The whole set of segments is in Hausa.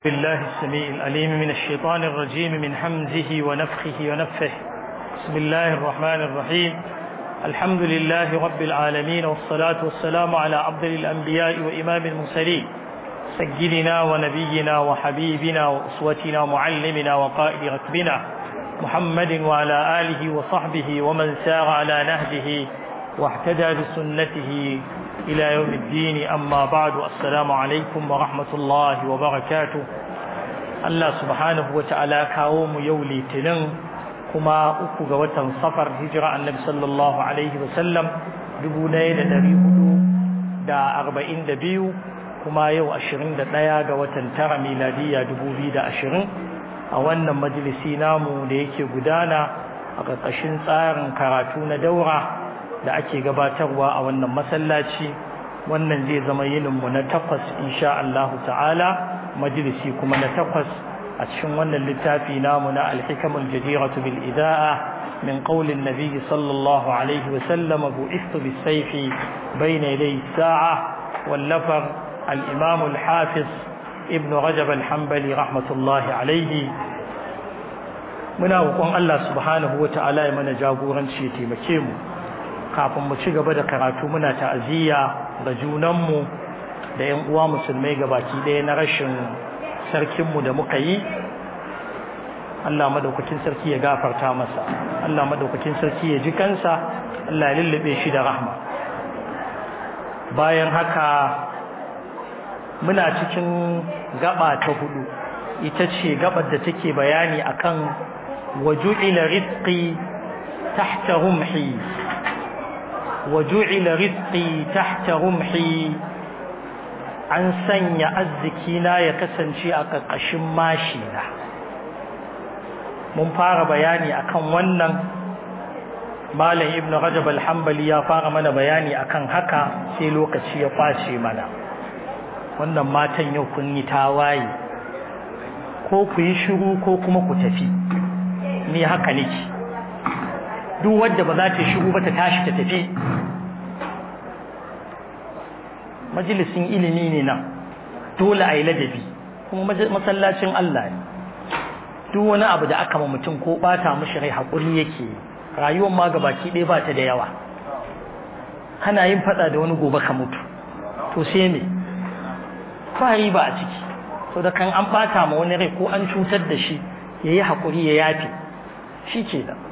بالله السميع العليم من الشيطان الرجيم من حمزه ونفخه ونفه. بسم الله الرحمن الرحيم. الحمد لله رب العالمين، والصلاة والسلام على أفضل الأنبياء وإمام المرسلين سيدنا ونبينا وحبيبنا وأسوتنا ومعلمنا وقائد ركبنا محمد وعلى آله وصحبه ومن سار على نهجه واهتدى بسنته إلى يوم الدين. أما بعد، السلام عليكم ورحمة الله وبركاته. الله سبحانه وتعالى كاوم يولي تنن كما أكو وطن صفر هجرة النبي صلى الله عليه وسلم دبونين دريبو دا 42 كما يو 21 وطن ترى ميلادية 2020 أولا مجلسي نامو ديكي قدانا أقاقشن صار كاراتون دورة da ake gabatarwa a wannan masallaci. Wannan zai zama yininmu na 8 insha Allah ta'ala, majalisi kuma na 8 a cikin wannan littafi namu na al-hikamul jadiratu bil idaa min qawli an-nabi sallallahu alaihi wa sallam bu'ithtu bis-sayfi bayna yaday as-sa'a wal-lafar al-imam al-hafiz ibn rajab al-hanbali rahmatullahi alaihi. Muna roƙon Allah subhanahu wa ta'ala ya mana jagoranci ya taimake mu. Kafin mu ci gaba da karatu, muna ta'aziyya ga junanmu da ƴan uwa musulmai gabaki ɗaya na rashin sarkinmu da muka yi. Allah madaukakin sarki ya gafarta masa, Allah madaukakin sarki ya ji kansa, Allah ya lullube shi da rahma. Bayan haka muna cikin gaba ta 4, ita ce gabar da take bayani akan waju'ila rizqi tahta rumhi وجعل رزقي تحت رمحي. an sanya arzikina ya kasance a ƙarƙashin mashina. Mun fara bayani akan wannan. Malam Ibn Rajab al-Hanbali ya fara mana bayani akan haka, sai lokaci ya kwace mana. Wannan matan yau kun yi tawaye, ko ku yi shiru ko kuma ku tafi. Ni haka nake. Duk wanda ba za ta shigo ba ta tashi ta tafi. Majalisin ilimi ne nan, dole a yi ladabi, kuma masallacin Allah ne. Duk wani abu da aka ma mutum ko bata mishi rai haƙuri yake. Rayuwar ma gabaki ɗaya ba ta da yawa. Kana yin faɗa da wani gobe ka mutu, to sai me? Ba riba a ciki. So da kan an bata ma wani rai ko an cutar da shi, yayi haƙuri ya yafe, shi ke da.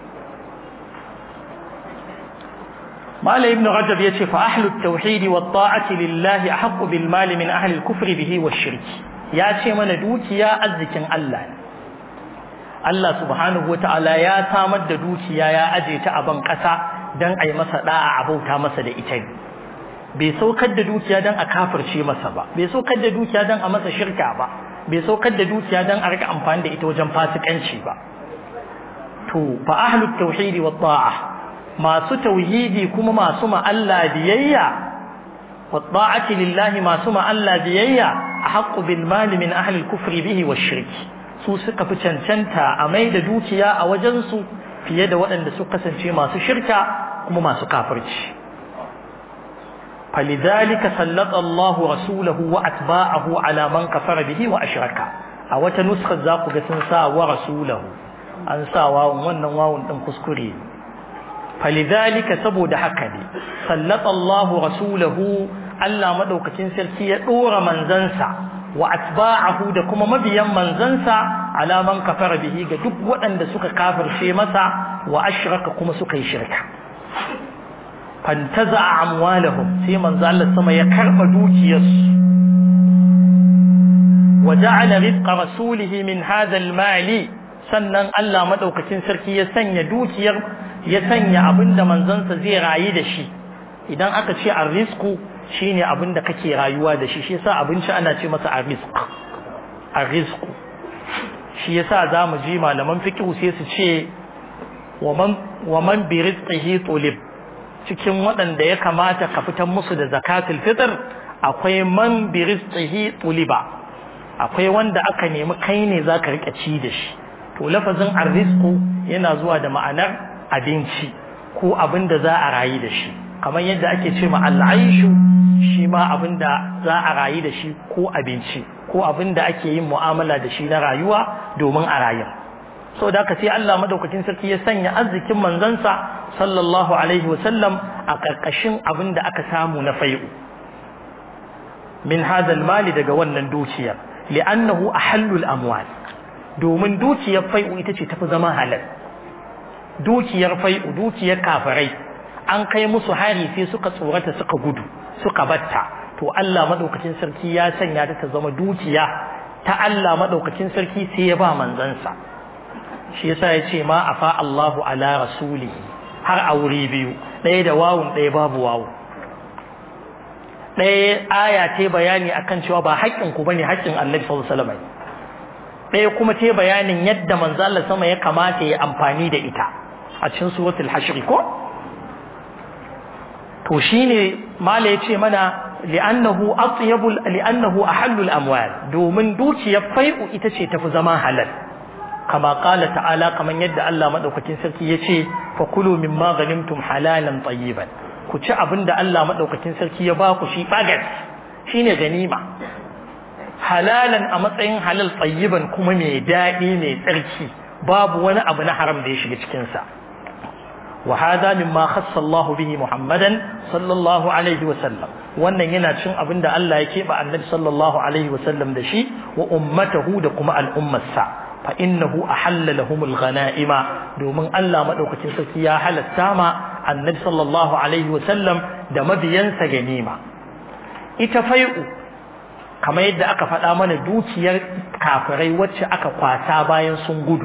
Malam Ibn Rajab yace fa ahlut tauhid wa ta'ati lillahi ahqqu bil mali min ahli al kufri bihi wa shirk. Yace mana dukiya arzikin Allah ne. Allah subhanahu wata'ala ya samar da dukiya ya aje ta a ban kasa dan ai masa da'a, abauta masa da ita. Bai saukar da dukiya dan a kafirce masa ba, bai saukar da dukiya dan a masa shirka ba, bai saukar da dukiya dan a rika amfani da ita wajen fasikanci ba. To fa ahlut tauhid wa ta'ah, masu tauhidi kuma masu ma'alla biyayya, wa ta'ati lillahi masu ma'alla biyayya, ahqqu bil mali min ahli al-kufri bihi wash-shirk. Su suka fi cancanta a mai da dukiya a wajen su fiye da waɗanda su kasance masu shirka kuma masu kafirci. Falidhalika sallata Allahu rasulahu wa atba'ahu ala man kafara bihi wa ashraka. A wata nuskar za ku ga sun sa wa rasulahu, an sa wawun, wannan wawun din kuskure. Falidhalika, saboda haka ne, sallata Allahu rasulahu, Allah madaukakin sarki ya dora manzansa, wa atba'ahu da kuma mabiyan manzansa, ala man kafara bihi ga duk waɗanda suka kafirce masa, wa ashraka kuma suka yi shirka. Fantaza'a amwalahum, sai manzo Allah sama ya karba dukiyarsu. Wa ja'ala rizqa rasulihi min hadha al-mali, sannan Allah madaukakin sarki ya sanya dukiyar, ya sanya abinda manzansa zai rayu da shi. Idan aka ce arrizqu shine abinda kake rayuwa da shi, shi yasa abinci ana ce masa arrizqu. Shi yasa zamu ji malaman fiqh sai su ce wa man bi rizqihi tulib. Cikin waɗanda ya kamata ka fitar musu da zakatul fitr akwai man bi rizqihi tuliba, akwai wanda aka nemi kai ne zaka rika ci da shi. To lafazin arrizqu yana zuwa da ma'anar abinci ko abin da za a rayu da shi, kamar yadda ake ce ma al'aishu shi ma abin da za a rayu da shi ko abinci. ko abin da ake yin mu'amala da shi na rayuwa domin a rayu. So da haka sai Allah madaukakin sarki ya sanya arzikin manzansa sallallahu alaihi wasallam a karkashin abin da aka samu na fai'u min hadal mali daga wannan dukiyar li'annahu ahallul amwal domin dukiyar fai'u ita ce tafi zama halal. Dukiyar fai'u dukiyar kafirai an kai musu hari sai suka tsorata suka gudu suka batta, to Allah madaukakin sarki ya sanya ta zama dukiya ta Allah madaukakin sarki sai ya ba manzansa. Shi yasa ya ce ma afa Allahu ala rasulihi har a wuri biyu, ɗaya da wawun ɗaya babu wawu. ɗaya aya ta bayani akan cewa ba haƙƙin ku bane haƙƙin Annabi sallallahu alaihi wasallam, ɗaya kuma ta bayanin yadda manzo Allah sama ya kamata ya amfani da ita a cikin suratul hashr ko to shine mala yace mana li'annahu ahallul amwal domin dukiyar fai'u ita ce tafi zama halal, kama qala ta'ala kaman yadda Allah madaukakin sarki yace fa kulu mimma ghanimtum halalan tayyiban, ku ci abinda Allah madaukakin sarki ya ba ku shi bagas shine ganima, halalan a matsayin halal tayyiban kuma mai daɗi mai tsarki babu wani abu na haram da ya shiga cikin sa. wa hada mimma khassa Allah bihi Muhammadan sallallahu alaihi wa sallam, wannan yana cin abinda Allah ya keɓe Annabi sallallahu alaihi wa sallam da shi wa ummatahu da kuma al'ummarsa, fa innahu ahalla lahumul ghanaima domin Allah madaukakin sarki ya halatta ma Annabi sallallahu alaihi wa sallam da mabiyansa ganima. Ita fai'u kamar yadda aka faɗa mana dukiyar kafirai wacce aka kwasa bayan sun gudu,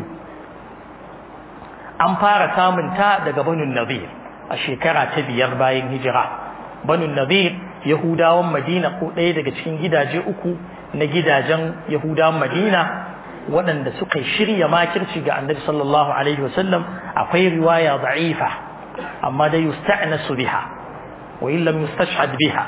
an fara samun ta daga Banu Nadir a shekara ta 5 bayan hijira. Banu Nadir Yahudawan Madina ko ɗaya daga cikin gidaje uku na gidajen Yahudawan Madina waɗanda suka shirya makirci ga Annabi sallallahu alaihi wasallam. Akwai riwaya da'ifa amma da yusta'nasu biha wa in lam yustashhad biha.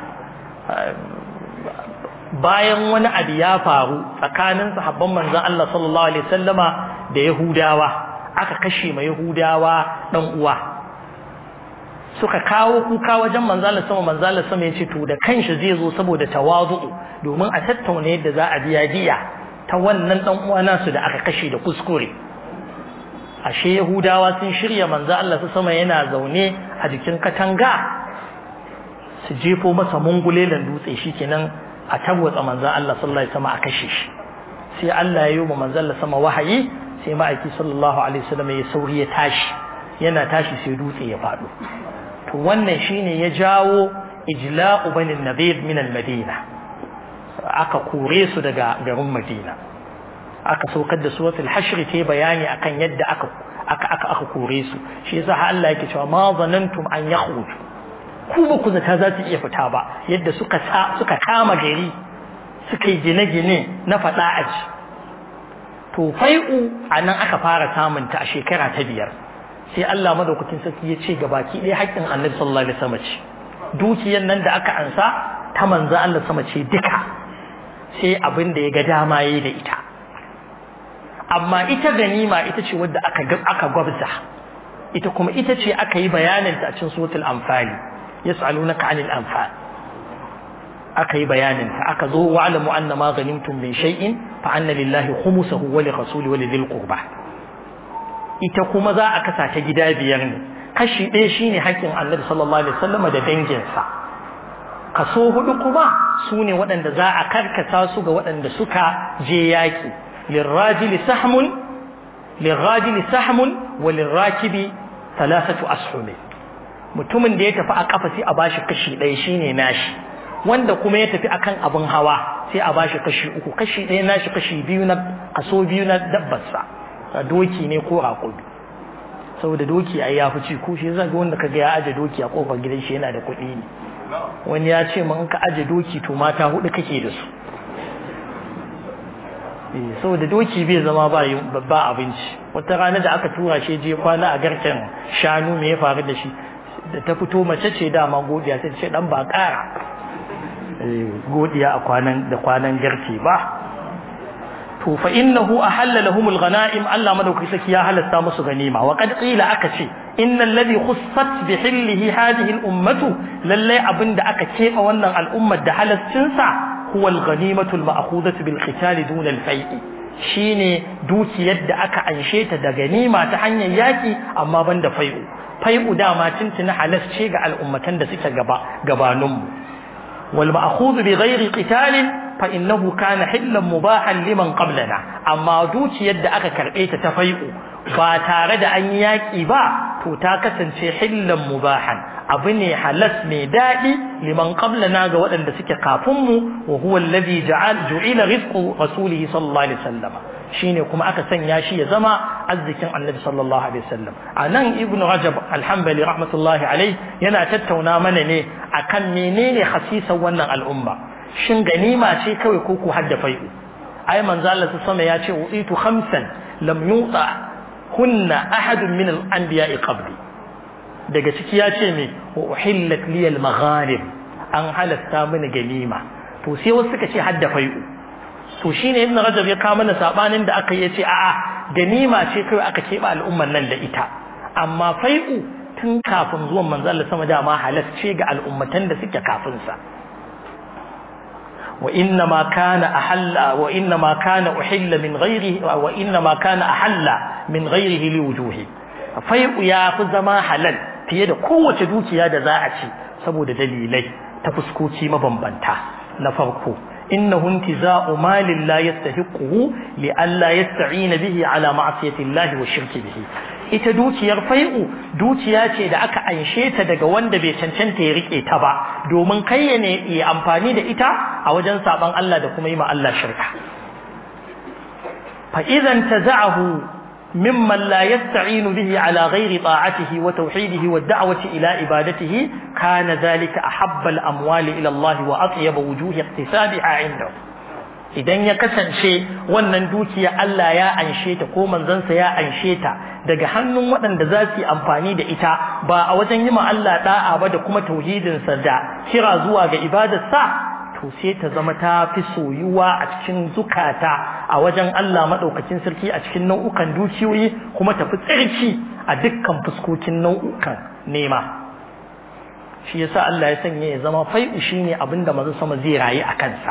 Bayan wani abu ya faru tsakanin sahabban manzon Allah sallallahu alaihi wasallama da Yahudawa, aka kashe ma Yahudawa dan uwa, suka kawo kuka wajen manzon Allah sama yace to da kanshi zai zo saboda tawazu domin a tattauna yadda za a biya diya ta wannan dan uwa nasu da aka kashe da kuskure. Ashe Yahudawa sun shirya manzon Allah sama yana zaune a jikin katanga su jefo masa mungulelan dutse shikenan a tabwatsa manzon Allah sallallahu alaihi wasallam a kashe shi. Sai Allah ya yi wa manzon Allah sama wahayi, sai ma'aiki sallallahu alaihi wasallam ya sauri ya tashi, yana tashi sai dutse ya faɗo. To wannan shine ya jawo ijla'u bani Nadir min al-Madina, aka kore su daga garin Madina, aka saukar da suratul hashr ta bayani akan yadda aka kore su. Shi yasa Allah yake cewa ma zanantum an yakhruju, ku ba ku zata za su iya fita ba, yadda suka kama gari suka yi gine-gine na faɗa aji. To fai'u a nan aka fara samunta a shekara ta 5, sai Allah madaukakin sarki ya ce ga baki ɗaya haƙƙin Annabi sallallahu alaihi wasallam ce, dukiyar nan da aka ansa ta manzo Allah sama ce duka, sai abin da ya ga dama yayi da ita. Amma ita ganima ita ce wadda aka gwabza, ita kuma ita ce aka yi bayanin ta a cikin suratul anfal, yas'alunaka 'anil anfal, aka yi bayanin ta, aka zo wa'lamu anna ma ghanimtum min shay'in fa anna lillahi khumsuhu wa lirrasuli wa lidhil qurba. Ita kuma za a kasa ta gida 5 ne, kashi ɗaya shine haƙƙin Annabi sallallahu alaihi wasallam da danginsa, kaso 4 kuma sune waɗanda za a karkasa su ga waɗanda suka je yaki. lirrajili sahmun wa lirrakibi 3 ashum. Mutumin da ya tafi a kafa sai a bashi kashi 1 shine nashi, wanda kuma ya tafi akan abin hawa sai a bashi kashi 3, kashi 1 nashi, kashi 2 na kaso 2 na dabbarsa, doki ne ko raƙumi. Saboda doki ai yafi ci ko shi zaka wanda kaga ya aje doki a kofar gidan shi yana da kuɗi ne. Wani ya ce mun ka aje doki to mata 4 kake da su. Saboda doki bai zama ba abinci. Wata rana da aka tura shi je kwana a garken shanu, me ya faru da shi? Da ta fito mace ce dama godiya, sai ta ce dan ba ƙara godiya a kwanan garke ba. To fa innahu ahalla lahumul ghanaim, Allah madauki saki ya halasta musu ganima. Wa qad qila aka ce innal ladhi khussat bi hillihi hadhihi al ummatu, lalle abinda aka keɓe wannan al'ummar da halaccin sa huwa al-ghanimatu al-ma'khudatu bil qital duna al-fai'i shine dukiyar da aka anshe ta da ganima ta hanyar yaki amma banda fai'u. Fai'u dama tuntuna halasce ga al'ummatan da suke gabaninmu. wal ma'khudhu bi ghairi qital fa innahu kana hillan mubahan liman qablana, amma dukiyar da aka karbe ta fai'u ba tare da an yaki ba to ta kasance hillan mubahan, abu ne halas mai daɗi liman qablana ga waɗanda suke kafin mu, wa huwa alladhi ju'ila rizqu rasulihi sallallahu alaihi wasallam, shine kuma aka sanya shi ya zama arzikin annabi sallallahu alaihi wasallam. anan ibnu rajab al-hanbali rahmatullahi alaihi yana tattauna mana ne akan menene khasisan wannan al'umma, shin ganima ce kawai ko ku hadda fai'u? ai manzo Allah sama ya ce uitu khamsan lam yuta kunna ahadun min al-anbiya'i qabli, daga ciki ya ce me wa uhillat li al-maghanim, an halasta mini ganima. to sai wasu suka ce hadda fai'u, to shine ibn rajab ya kawo mana sabanin da aka yi, ce a'a ganima ce kai aka keba al'umman nan da ita, amma fai'u tun kafin zuwan manzo Allah sama da ma halasce ga al'ummatan da suke kafin sa. wa inna ma kana uhilla min ghairihi wa inna ma kana ahalla min ghairihi li wujuhi, fai'u ya fi zama halal fiye da kowace dukiya da za a ci saboda dalilai ta fuskoki mabambanta. na farko innahu intiza'u malin la yastahiquhu li alla yasta'ina bihi ala ma'siyati Allah wa shirki bihi. ita dukiyar fai'u dukiya ce da aka anshe ta daga wanda bai cancanta ya rike ta ba, domin kai ne ya amfani da ita a wajen saban Allah da kuma yi ma Allah shirka. fa idan taza'ahu mimman la yasta'inu bihi ala ghairi ta'atihi wa tauhidihi wa da'wati ila ibadatihi kana dhalika ahabba al-amwali ila Allah wa atyaba wujuhi iqtisabiha 'indahu. idan ya kasance wannan dukiya Allah ya anshe ta ko manzansa ya anshe ta daga hannun waɗanda za su yi amfani da ita ba a wajen yi ma Allah da'a ba da kuma tauhidinsa da kira zuwa ga ibadarsa, to sai ta zama ta fi soyuwa a cikin zukata a wajen Allah madaukakin sarki a cikin nau'ukan dukiyoyi, kuma ta fi tsarki a dukkan fuskokin nau'ukan nema. shi yasa Allah ya sanya ya zama fai'u shine abinda manzo sama zai rayu a kansa.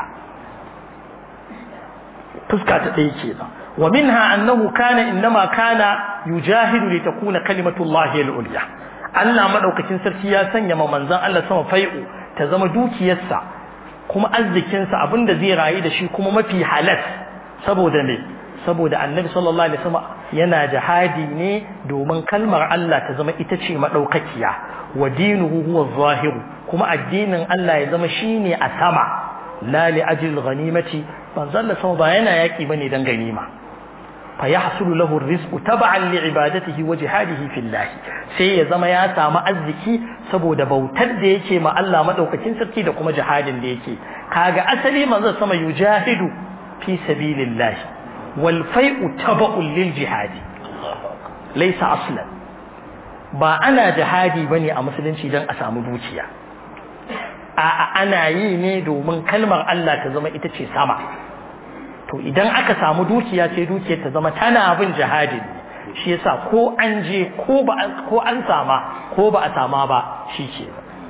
fuska ta ɗaya kenan. wa minha annahu kana innama kana yujahidu li takuna kalimatullahi al-ulya. Allah madaukakin sarki ya sanya ma manzon Allah sama fai'u ta zama dukiyarsa kuma arzikinsa abinda zai rayu da shi kuma mafi halal. saboda me? saboda annabi sallallahu alaihi wasallam yana jihadi ne domin kalmar Allah ta zama ita ce madaukakiya, wa dinuhu huwa zahiru, kuma addinin Allah ya zama shine a sama, la li ajli ghanimati. manzo Allah sama ba yana yaki bane dan ganima. fa yahsulu lahu ar-rizqu tab'an li ibadatihi wa jihadihi fillah, sai ya zama ya samu arziki saboda bautar da yake ma Allah madaukakin sarki da kuma jihadin da yake. kaga asali manzo sama yujahidu fi sabilillah wal fai'u tab'un lil jihadi laysa aslan. ba ana jihadi bane a musulunci dan a samu dukiya, a'a ana yi ne domin kalmar Allah ta zama ita ce sama. to idan aka samu dukiya sai dukiyar ta zama tana bin jihadi, shi yasa ko an je ko an sama ko ba a sama ba shi ke,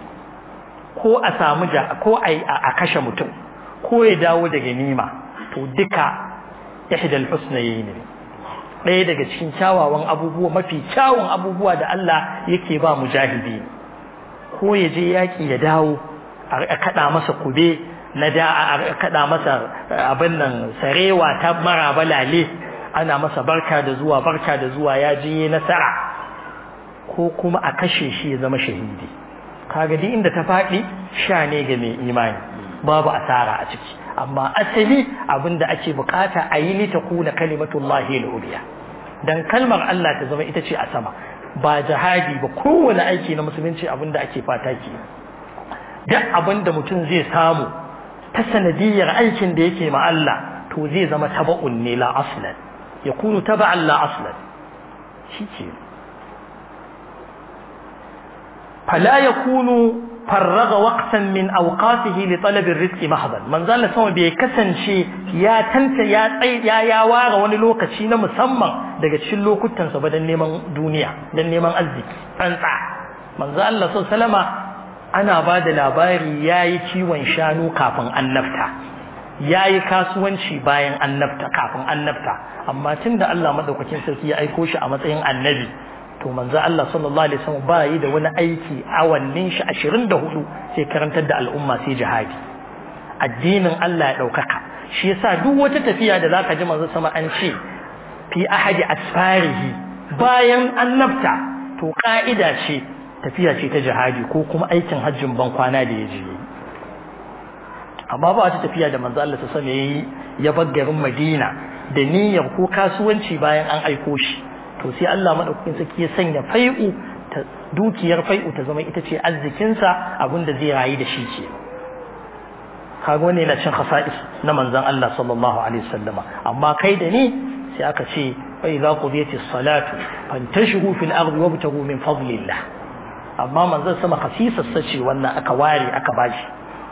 ko a samu ko a kashe mutum ko ya dawo daga nima, to duka ihdal husnayn ne. ɗaya daga cikin kyawawan abubuwa, mafi kyawun abubuwa da Allah yake ba mujahidi, ko ya je yaki ya dawo a kada masa kube na da, a kada masa abin nan sarewa ta mara balale, ana masa barka da zuwa ya je nasara, ko kuma a kashe shi ya zama shahidi. kaga duk inda ta faɗi sha ne ga mai imani, babu asara a ciki. amma asali abinda ake bukata a yi li takuna kalimatullahi al-ulya, dan kalmar Allah ta zama ita ce a sama, ba jihadi ba. kowane aiki na musulunci abinda ake fata ke, duk abinda mutum zai samu ta sanadiyar aikin da yake ma Allah, to zai zama taba'un ne la aslan, yakunu taba'an la aslan. shike fala yakunu farraga waqtan min awqatihi li talab ar-rizq mahdan. manzo Allah sama bai kasance ya ware wani lokaci na musamman daga cikin lokutan sa ba dan neman duniya, dan neman arziki tsantsa. manzo Allah sallallahu alaihi wasallama ana ba da labari yayi kiwon shanu kafin annabta, yayi kasuwanci bayan annabta kafin annabta amma tunda Allah madaukakin sarki ya aiko shi a matsayin annabi to manzo Allah sallallahu alaihi wasallam ba yi da wani aiki awannin shi 24 sai karantar da al'umma sai jihadi addinin Allah ya daukaka shi yasa duk wata tafiya da zaka ji manzo sama an ce fi ahadi asfarihi bayan annabta to ka'ida ce tafiya ce ta jihadi ko kuma aikin hajjin ban kwana da yaje amma ba wata tafiya da manzo Allah sallallahu alaihi wasallam ya bar garin Madina da niyyar ko kasuwanci bayan an aiko shi to sai Allah madaukakin sarki ya sanya fai'u dukiyar fai'u ta zama ita ce arzikin sa abinda zai rayu da shi ce kaga wannan yana cin khasa'is na manzon Allah sallallahu alaihi wasallama amma kai da ni sai aka ce fa idza qudiyatis salatu fantashiru fil ardi wabtagu min fadlillah amma manzon sama khasisar sace wannan aka ware aka bashi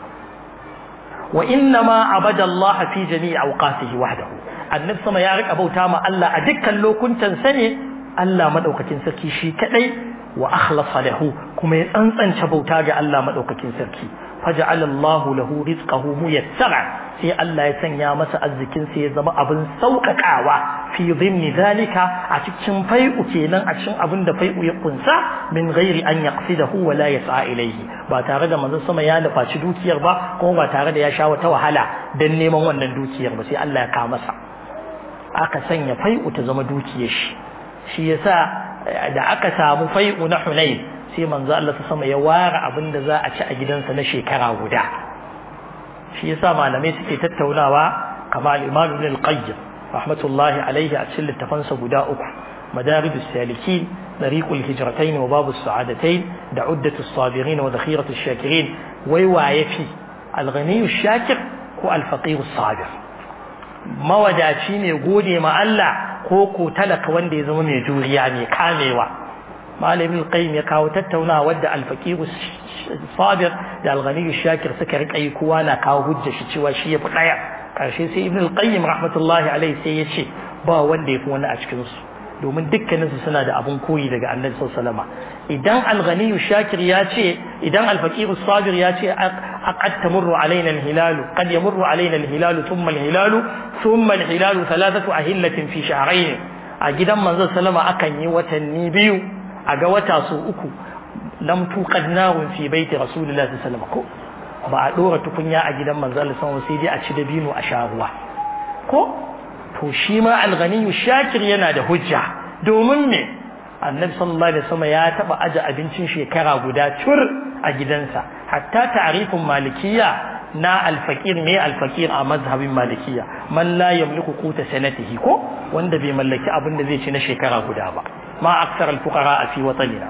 wa inna ma abada Allah fi jami'i awqatihi wahdahu annabi sama ya rika bauta ma Allah a dukkan lokutan sa ne Allah madaukakin sarki shi kadai wa akhlasa lahu kuma ya tsantsance bauta ga Allah madaukakin sarki faja'ala Allahu lahu rizqahu muyassara sai Allah ya sanya masa arzikin sa ya zama abin saukakawa fi dhimni zalika a cikin fai'u kenan a cikin abin da fai'u ya kunsa min ghairi an yaqsidahu wa la yas'a ilayhi ba tare da manzon sama ya nufaci dukiyar ba kuma ba tare da ya sha wata wahala dan neman wannan dukiyar ba sai Allah ya ka masa aka sanya fai'u ta zama dukiyar shi yasa da aka samu fai'u na Hunayn sai manzo Allah sama ya ware abin da za a ci a gidansa na shekara guda shi yasa malamai suke tattaunawa kamar Imam Ibn al-Qayyim rahmatullahi alaihi a cikin littafansa guda uku Madarijus Salikin Tariqul Hijratayn wa Babus Sa'adatayn da Uddatus Sabirin wa Dakhiratus Shakirin wai waye fi al-Ghaniyush Shakir ko al-Faqirus Sabir mawadaci ne gode ma Allah ko ko talaka wanda ya zama mai juriya mai kamewa malamin qayyim ya kawo tattaunawa wadda al-faqih sabir da al-ghani shakir suka rika yi kowa na kawo hujja shi cewa shi yafi daya karshe sai ibn al-qayyim rahmatullahi alayhi sai ya ce ba wanda yafi wani a cikin su domin dukkanin su suna da abun koyi daga annabi sallallahu alaihi wasallam idan al-ghani shakir ya ce idan al-faqih sabir ya ce qad tamurru alaina al-hilal qad yamurru alaina al-hilal thumma al-hilal thumma al-hilal thalathatu ahillatin fi shahrayn a gidan manzon sallama akan yi watanni biyu a ga wata su uku lam tuqad narun fi baiti rasulullahi sallallahu alaihi wasallam ko ba a dora tukunya a gidan manzo Allah sallallahu alaihi wasallam sai dai a ci dabino a sha ruwa ko to shi ma al-ghani shakir yana da hujja domin me annabi sallallahu alaihi wasallam ya taba aje abincin shekara guda tur a gidansa hatta ta'rifun malikiyya na al-faqir ne al-faqir a mazhabin malikiyya man la yamliku quta sanatihi ko wanda bai mallaki abin da zai ci na shekara guda ba ما أكثر الفقراء في وطننا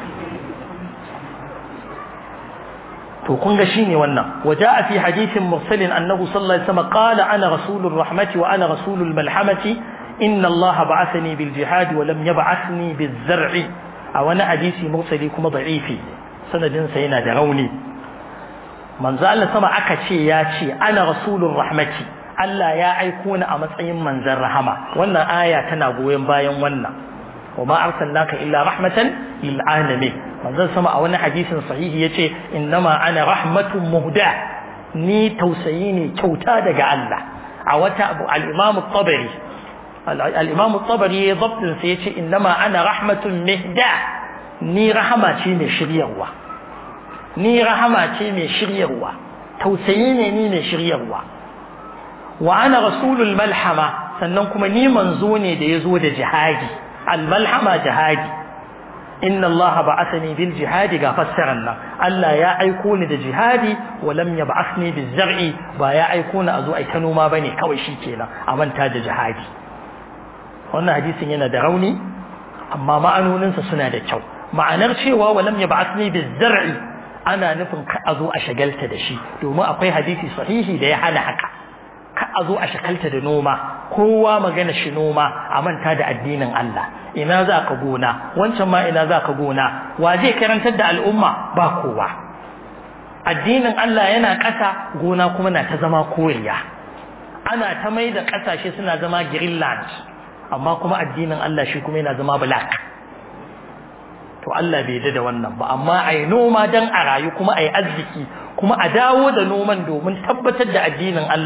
تقول شيني ونا وجاء في حديث مرسل أنه صلى الله عليه وسلم قال أنا رسول الرحمة وأنا رسول الملحمة إن الله بعثني بالجهاد ولم يبعثني بالزرع أو أنا حديثي مرسلي كما ضعيفي سند سينا دروني من زال سمع أكتشي ياتي أنا رسول الرحمة ألا يا أيكون أمسعين من زر رحمة وأن آية تنابوين باين وأن وما أرسلناك إلا رحمة للعالمين manzon sama a wani hadisin sahihi yace innama ana rahmatun muhda ni tausayi ne kyauta daga Allah a wata al-Imam at-Tabari al-Imam at-Tabari ya dabtin sai yace innama ana rahmatun mihda ni rahama ce mai shiryarwa ni rahama ce mai shiryarwa tausayi ne ni mai shiryarwa wa ana rasulul malhama sannan kuma ni manzo ne da yazo da jihadi al-malhama jihadi inna Allah ba'athani bil jihadi ga fassaran nan Allah ya aiko ni da jihadi wa lam yab'athni biz zar'i ba ya aiko ni a zo ai ta noma bane kawai shikenan a manta da jihadi wannan hadisin yana da rauni amma ma'anoninsa suna da kyau ma'anar cewa wa lam yab'athni biz zar'i ana nufin ka a zo a shagalta da shi domin akwai hadisi sahihi da ya hana haka ka a zo a shagalta da noma kowa magana shi noma a manta da addinin Allah ina za ka gona wancan ma ina za ka gona wa zai karantar da al'umma ba kowa addinin Allah yana ƙasa gona kuma na ta zama koriya ana ta mai da ƙasashe suna zama greenland amma kuma addinin Allah shi kuma yana zama black to Allah bai da wannan ba amma ai noma dan a rayu kuma ai arziki kuma a dawo da noman domin tabbatar da addinin Allah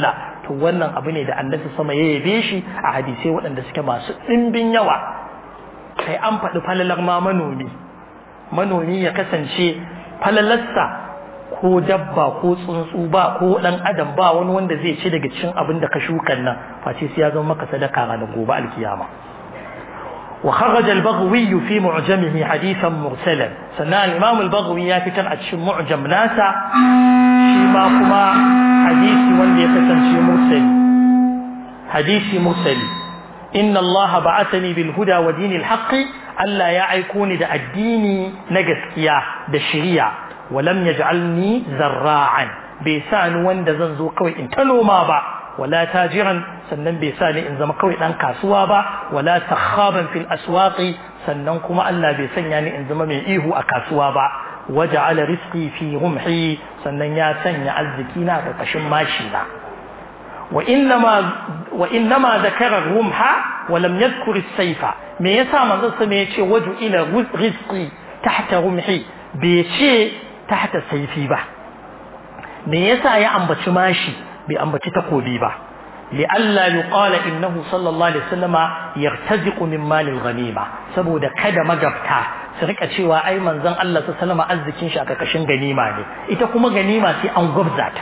to wannan abu ne da annabi sama ya yabe shi a hadisai waɗanda suke masu ɗimbin yawa. Kai an faɗi falalar ma manomi ya kasance falalarsa ko dabba ko tsuntsu ba ko ɗan adam ba wani wanda zai ci daga cikin abin da ka shukan nan face sai ya zama maka sadaka ranar gobe alkiyama. وخرج البغوي في معجمه حديثا مرسلا سنة الإمام البغوي يفتن أتشم معجم ناسا شما كما حديث واللي يفتن شي مرسل حديث مرسل إن الله بعثني بالهدى ودين الحق ألا يعيكوني دا الدين نجسكيا دا الشريعة ولم يجعلني زراعا بيسان وان دا زنزو قوي انتلو ما با ولا تاجرا sannan bai sa ni in zama kawai dan kasuwa ba wala takhaban fil aswaqi sannan kuma Allah bai sanya ni in zama mai ihu a kasuwa ba waja'ala rizqi fi rumhi sannan ya sanya arziki na karkashin mashi na wa innama zakara rumha wa lam yadhkur as-sayfa me yasa manzon sa me yace waju ila rizqi tahta rumhi bai ce tahta sayfi ba me yasa ya ambaci mashi bai ambaci takobi ba لئلا يقال إنه صلى الله عليه وسلم يرتزق من مال الغنيمة saboda kada magabta su rika cewa ai manzon Allah sallallahu alaihi wasallam arzikin shi a kakashin ganima ne ita kuma ganima sai an gwabza ta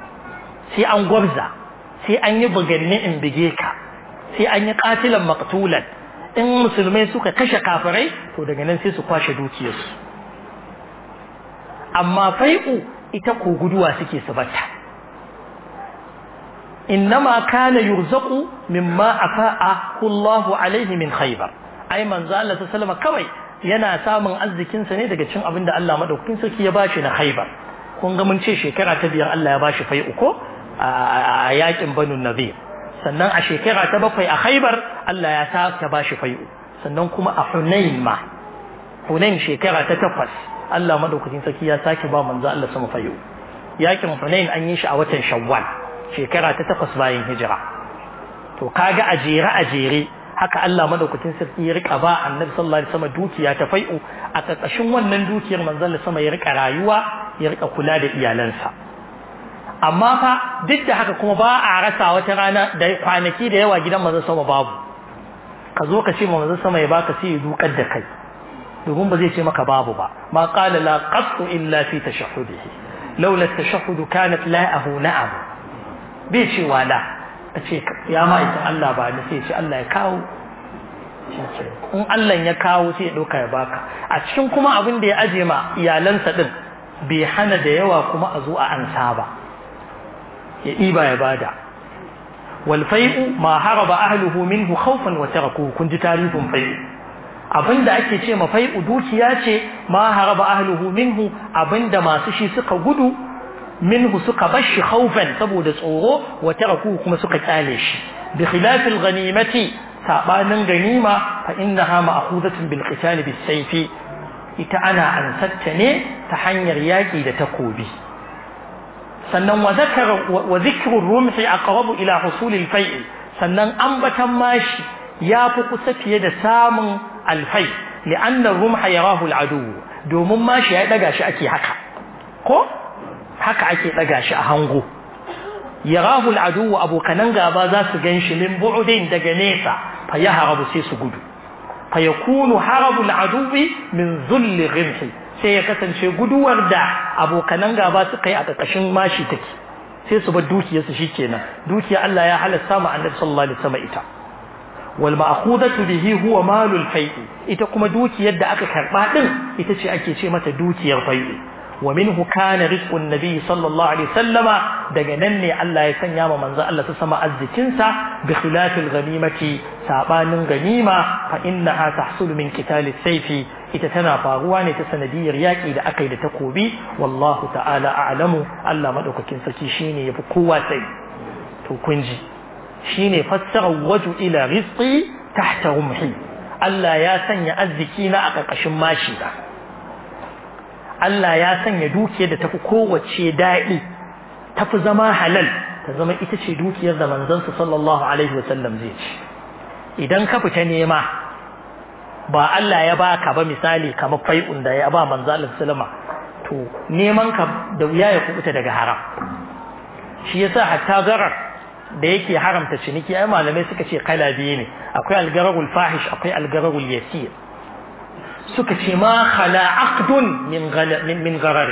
sai an yi buganni in bige ka sai an yi qatilan maqtulan in musulmai suka kashe kafirai to daga nan sai su kwashe dukiyarsu amma fai'u ita ko guduwa suke su bata إنما كان يرزق مما أفاءه الله عليه من خيبر أي من زال الله صلى الله عليه وسلم كوي yana samun arzikin sa ne daga cikin abin da Allah madaukakin sarki ya bashi na Khaibar kun ga mun ce shekara ta biyar Allah ya bashi fai'u ko a yakin Banu Nadir sannan a shekara ta bakwai a Khaibar Allah ya saka bashi fai'u sannan kuma a Hunain shekara ta takwas Allah madaukakin sarki ya sake ba manzo Allah sama fai'u yakin Hunain an yi shi a watan Shawwal shekara ta 8 bayan hijira to kaga a jere haka Allah madaukakin sarki ya rika ba Annabi sallallahu alaihi wasallam dukiya ta fai'u a ƙarƙashin wannan dukiyar manzon sama ya rika rayuwa ya rika kula da iyalansa amma fa duk da haka kuma ba a rasa wata rana da kwanaki da yawa gidan manzon sama babu ka zo ka ce manzon sama ya baka sai ya dukar da kai domin ba zai ce maka babu ba ma qala la qattu illa fi tashahhudihi laula at-tashahhud kanat la'ahu na'am bai ce wala a ce ya ma'aikin Allah ba ni sai ce Allah ya kawo in Allah ya kawo sai ya ɗauka ya baka a cikin kuma abin da ya aje ma iyalansa ɗin bai hana da yawa kuma a zo a ansa ba ya ɗiba ya bada wal fai'u ma haraba ahluhu minhu khawfan wa tarakuhu kun ji tarihin fai'u abinda ake ce ma fai'u dukiya ce ma haraba ahluhu minhu abinda masu shi suka gudu minhu suka bashi khaufan saboda tsoro wa taraku kuma suka kyale shi bi khilafil ghanimati sabanin ganima fa innaha ma'khudatun bil qital bis sayfi ita ana ansatta ne ta hanyar yaki da takobi sannan wa zikru rumhi aqrabu ila husul al fai' sannan ambatan mashi yafi kusa fiye da samun al fai' li'anna rumha yarahu al adu domin mashi ya daga shi ake haka ko haka ake daga shi a hango yarahu al'adu abokanan gaba za su ganshi min bu'udin daga nesa fa yahrabu sai su gudu fa yakunu harabu al'adu min zulli ghimhi sai ya kasance guduwar da abokanan gaba suka yi a ƙarƙashin mashi take sai su bar dukiyar su shikenan dukiya Allah ya halasta mu annabi sallallahu alaihi wasallam ita wal ma'khudatu bihi huwa malul fai'i ita kuma dukiyar da aka karba din ita ce ake ce mata dukiyar fai'i ومنه كان رزق النبي صلى الله عليه وسلم daga nan ne Allah ya sanya ma manzo Allah ta sama arzikin sa bi khilafil ghanimati sabanin ganima fa innaha tahsulu min qitali sayfi ita tana faruwa ne ta sanadiyar yaki da akai da takobi wallahu ta'ala a'lamu Allah madaukakin sarki shine yafi kowa sai to kunji shine fassara waju ila rizqi tahta rumhi Allah ya sanya arziki na a ƙarƙashin mashi da Allah ya sanya dukiyar da tafi kowace daɗi tafi zama halal ta zama ita ce dukiyar da manzansa sallallahu alaihi wasallam zai ci idan ka fita nema ba Allah ya baka ba misali kamar fai'un da ya ba manzo Allah sallama to neman ka da wuya ya kubuta daga haram shi yasa hatta garar da yake haramta ciniki ai malamai suka ce kala biyu ne akwai algararul fahish akwai algararul yasir suka ce ma khala aqdun min gharar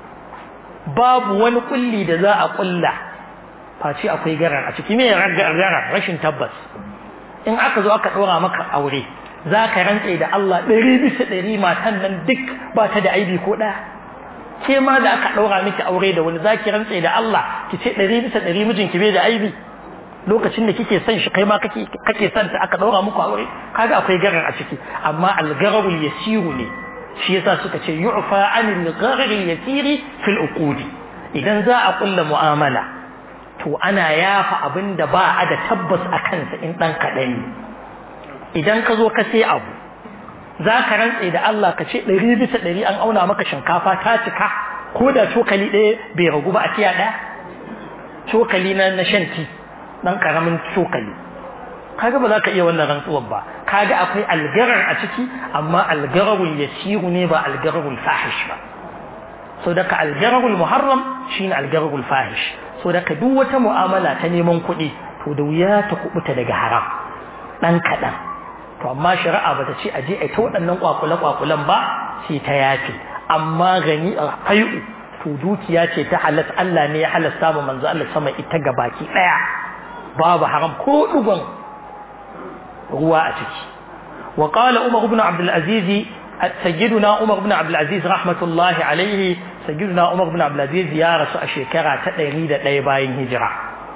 babu wani kulli da za a kulla face akwai garar a ciki me garar rashin tabbas in aka zo aka dora maka aure zaka rantsa da Allah 100% matan nan duk ba ta da aibi ko ɗaya ke ma da aka daura miki aure da wani zaki rantsa da Allah ki ce 100% mijinki bai da aibi lokacin da kike son shi kai ma kake son ta aka daura muku aure kaga akwai garar a ciki amma al-ghararul yasiru ne shi yasa suka ce yu'fa anil ghararil yasiri fil uqudi idan za a kulla mu'amala to ana yafa abinda ba a da tabbas a kansa in dan kadan idan ka zo ka sai abu za ka rantse da Allah ka ce 100% an auna maka shinkafa ta cika ko da cokali ɗaya bai ragu ba a tiya ɗaya cokali na shanti dan karamin cokali kaga ba za ka iya wannan rantsuwar ba kaga akwai algarar a ciki amma algararul yasiru ne ba algararul fahish ba so daga algararul muharram shine algararul fahish so daga duk wata mu'amala ta neman kuɗi to da wuya ta kubuta daga haram dan kadan to amma shari'a bata ce aje ai ta waɗannan kwakulan ba sai ta yafi amma gani fayu to dukiya ce ta halas Allah ne ya halasta mu manzo Allah sama ita gabaki daya babu haram ko dugon ruwa a ciki wa qala Umar ibn Abdul Aziz sayyiduna Umar ibn Abdul Aziz rahmatullahi alayhi sayyiduna Umar ibn Abdul Aziz ya rasu a shekara ta 101 bayan hijira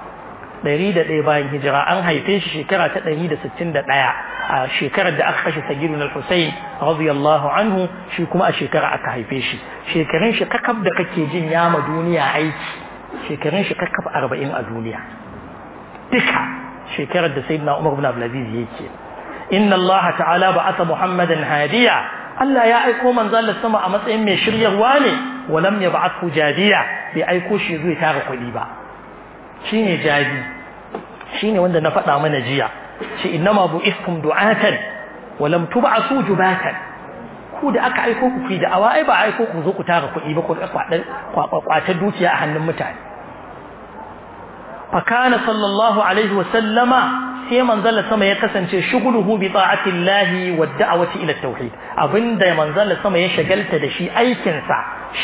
101 bayan hijira an haife shi shekara ta 161 a shekarar da aka kashe sayyiduna Al-Husayn radiyallahu anhu shi kuma a shekara aka haife shi shekarun shi kakab da kake jin yama duniya aiki shekarun shi kakab 40 a duniya duka shekarar da sayyidina Umar ibn Abdul Aziz yake inna Allah ta'ala ba'atha Muhammadan hadiya Allah ya aiko manzo Allah sama a matsayin mai shiryarwa ne walam yab'athu jadiya bai aiko shi zuwa tara kuɗi ba shine jadi shine wanda na faɗa mana jiya shi innama bu'istum du'atan walam tub'asu jubatan ku da aka aiko ku fi da'awa ai ba aiko ku zo ku tara kuɗi ba ku kwatar dukiya a hannun mutane fakana sallallahu alaihi wa sallama sai manzala sama ya kasance shuguluhu bi ta'atillahi wa da'wati ila tauhid abinda manzala sama ya shagalta da shi aikin sa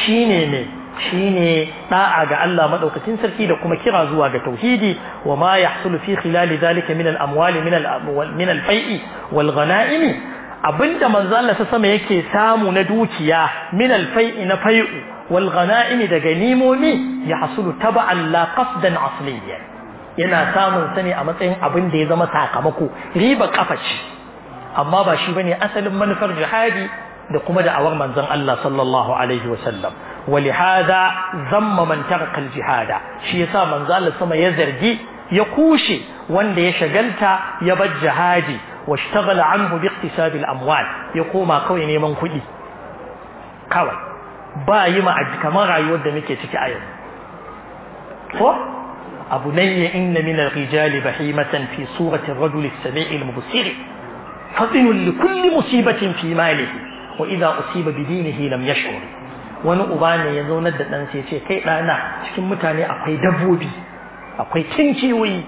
shine da'a ga Allah madaukakin sarki da kuma kira zuwa ga tauhidi wa ma yahsulu fi khilali zalika min al-amwali min al-fai'i wal ghanaim abinda manzala sama yake samu na dukiya min al-fai'i na fai'u wal ghanaim da ganimomi yahsulu tab'an la qasdan asliyan yana samun sani a matsayin abin da ya zama sakamako riba kafaci amma ba shi bane asalin manufar jihadi da kuma da'awar manzon Allah sallallahu alaihi wasallam ولهذا ذم من ترك الجهاد shi yasa manzo Allah sama ya zargi ya kushe wanda ya shagalta ya bar jihadi washtaghala anhu biiktisab al-amwal ya koma kawai neman kuɗi kawai ba yi ma kamar rayuwar da muke ciki a yau ko abunayya inna min al-rijali bahimatan fi surati ar-rajul as-sami' al-mubsir fatin li kulli musibatin fi malihi wa idha usiba bi dinihi lam yash'ur wani uba ne ya zaunar da ɗansa ya ce kai ɗana cikin mutane akwai dabbobi akwai kinkiyoyi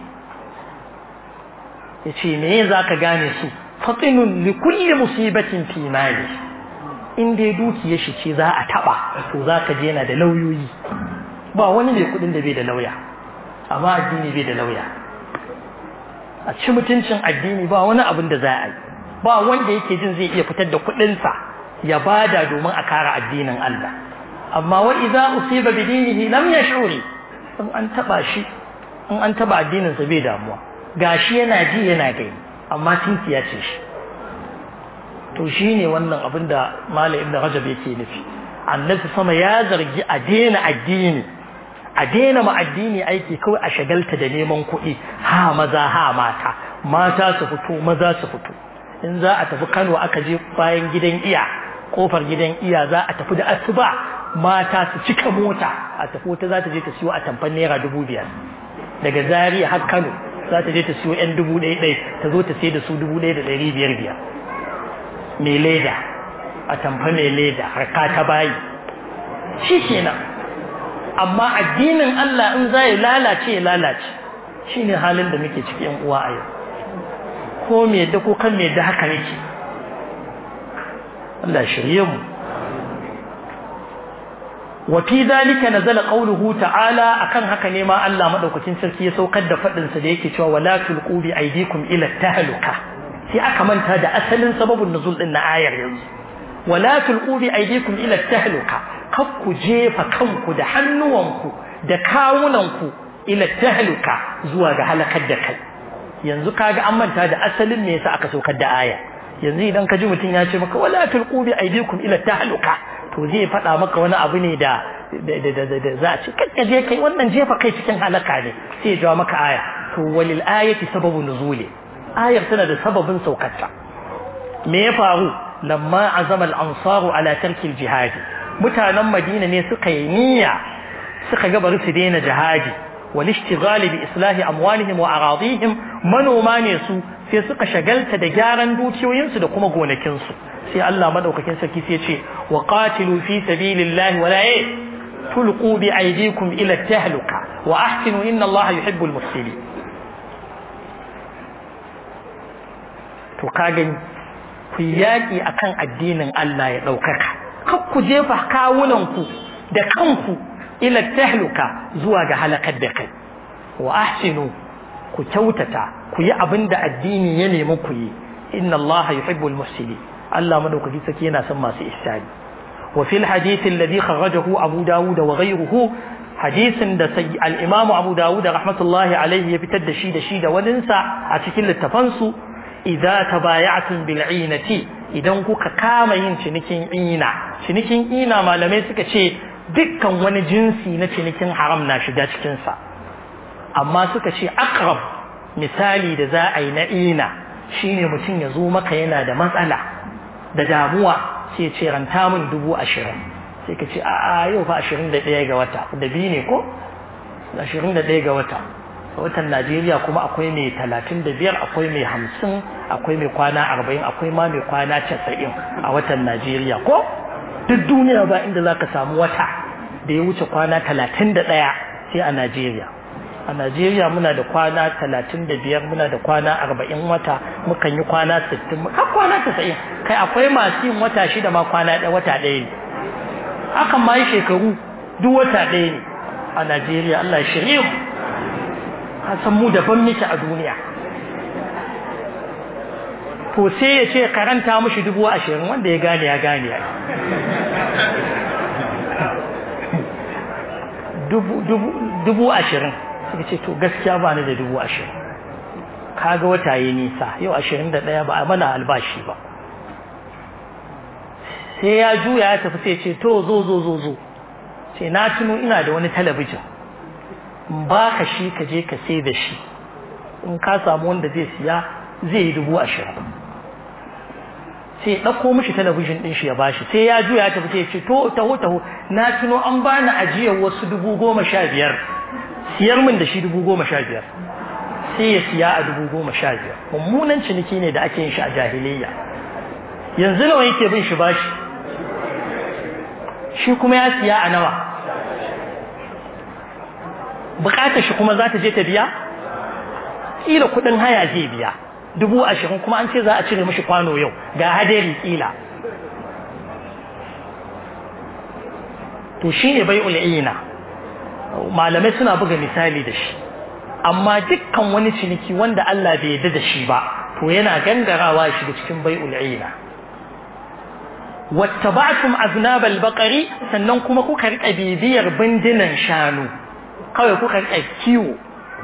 ya ce me za ka gane su fatinun li kulli musibatin fi mali in dai dukiyar shi ce za a taɓa to za ka je yana da lauyoyi ba wani mai kuɗin da bai da lauya amma addini bai da lauya a ci mutuncin addini ba wani abin da za a yi ba wanda yake jin zai iya fitar da kuɗinsa ya bada domin a kare addinin Allah amma wa idza usiba bi dinihi lam yash'uri in an taba shi in an taba addinin sa bai damuwa gashi yana ji yana gani amma tinkiya ce shi to shine wannan abin da Malam Ibn Rajab yake nufi annabi sama ya zargi a daina addini a daina ma addini aiki kawai a shagalta da neman kuɗi ha maza ha mata mata su fito maza su fito in za a tafi Kano aka je bayan gidan iya kofar gidan iya za a tafi da asuba mata su cika mota a tafi wata za ta je ta siyo a tamfan naira 5,000 daga Zaria har Kano za ta je ta siyo yan 1,000 ta zo ta sai da su 1,500 mai leda a tamfa mai leda harka ta bayi shi kenan amma addinin Allah in za ya lalace shine halin da muke ciki yan uwa a yau ko me yadda ko kan me yadda haka yake Allah shirye mu wa fi dhalika nazala qawluhu ta'ala akan haka ne ma Allah madaukakin sarki ya saukar da fadin sa da yake cewa wala tulqu bi aydikum ila tahluka sai aka manta da asalin sababin nuzul din na ayar yanzu wala tulqu bi aydikum ila tahluka kakku jefa kanku da hannuwanku da kawunanku ila tahluka zuwa ga halakar da kai yanzu kaga an manta da asalin me yasa aka saukar da aya yanzu idan ka ji mutun ya ce maka wala tulqu bi aydikum ila tahluka to zai faɗa maka wani abu ne da za a ce kakka je kai wannan jefa kai cikin halaka ne sai ya jawo maka aya to walil ayati sababu nuzuli ayar tana da sababin saukarta me ya faru lamma azama al-ansaru ala tarki al-jihad mutanen Madina ne suka yi niyya suka ga bari su daina jihadi wal ishtighal bi islahi amwalihim wa aradihim manoma ne su sai suka shagalta da gyaran dukiyoyinsu da kuma gonakinsu sai Allah madaukakin sarki sai ya ce wa qatilu fi sabilillahi wa la tulqu bi aydikum ila tahluka wa ahsinu inna Allaha yuhibbul muhsinin to kaga ku yaki akan addinin Allah ya daukaka kar ku jefa kawunanku da kanku ila tahluka zuwa ga halakar da kai wa ahsinu ku kyautata ku yi abinda addini ya nemi ku yi inna Allaha yuhibbul muhsinin Allah madaukaki sake yana son masu ihsani wa fil hadith alladhi kharajahu Abu Dawud wa ghayruhu hadisin da al-Imam Abu Dawud rahmatullahi alayhi ya fitar da shi da waninsa a cikin littafansu idza tabaya'tum bil 'inati idan kuka kama yin cinikin ina malamai suka ce dukkan wani jinsi na cinikin haram na shiga cikin sa amma suka ce aqrab misali da za a yi na ina shine mutum ya zo maka yana da matsala da damuwa sai ce ranta min 20,000 sai ka ce a yau fa 21 ga wata da bi ne ko 21 ga wata watan Najeriya kuma akwai mai 35 akwai mai 50 akwai mai kwana 40 akwai ma mai kwana 90 a watan Najeriya ko duk duniya ba inda zaka samu wata da ya wuce kwana 31 sai a Najeriya a Najeriya muna da kwana 35 muna da kwana 40 wata mukan yi kwana 60 har kwana 90 kai akwai masu yin wata 6 ma kwana wata ɗaya ne akan ma yi shekaru duk wata ɗaya ne a Najeriya Allah ya shirye mu san mu daban muke a duniya to sai ya ce karanta mishi 20,000 wanda ya gane ya gane ya dubu 20 suka ce to gaskiya ba ni da 20,000 kaga wata yi nisa yau 21 ba a mana albashi ba sai ya juya ya tafi sai ce to zo sai na tuno ina da wani talabijin ba ka shi ka je ka sai da shi in ka samu wanda zai siya zai yi 20,000 sai ɗauko mishi talabijin ɗin shi ya bashi sai ya juya ya tafi sai ce to taho na tuno an bani ajiyar wasu 15,000 siyar min da shi 15,000 sai ya siya a 15,000 mummunan ciniki ne da ake yin shi a jahiliyya yanzu nawa yake bin shi bashi shi kuma ya siya a nawa bukatar shi kuma za ta je ta biya kila kudin haya zai biya 20,000 kuma an ce za a cire mishi kwano yau ga hadari kila to shine bai'ul ina malamai suna buga misali da shi amma dukkan wani ciniki wanda Allah bai yarda da shi ba to yana gangarawa shi da cikin bai'ul ina wattaba'tum aznab al-baqari sannan kuma kuka rika bibiyar bindinan shanu kawai kuka rika kiwo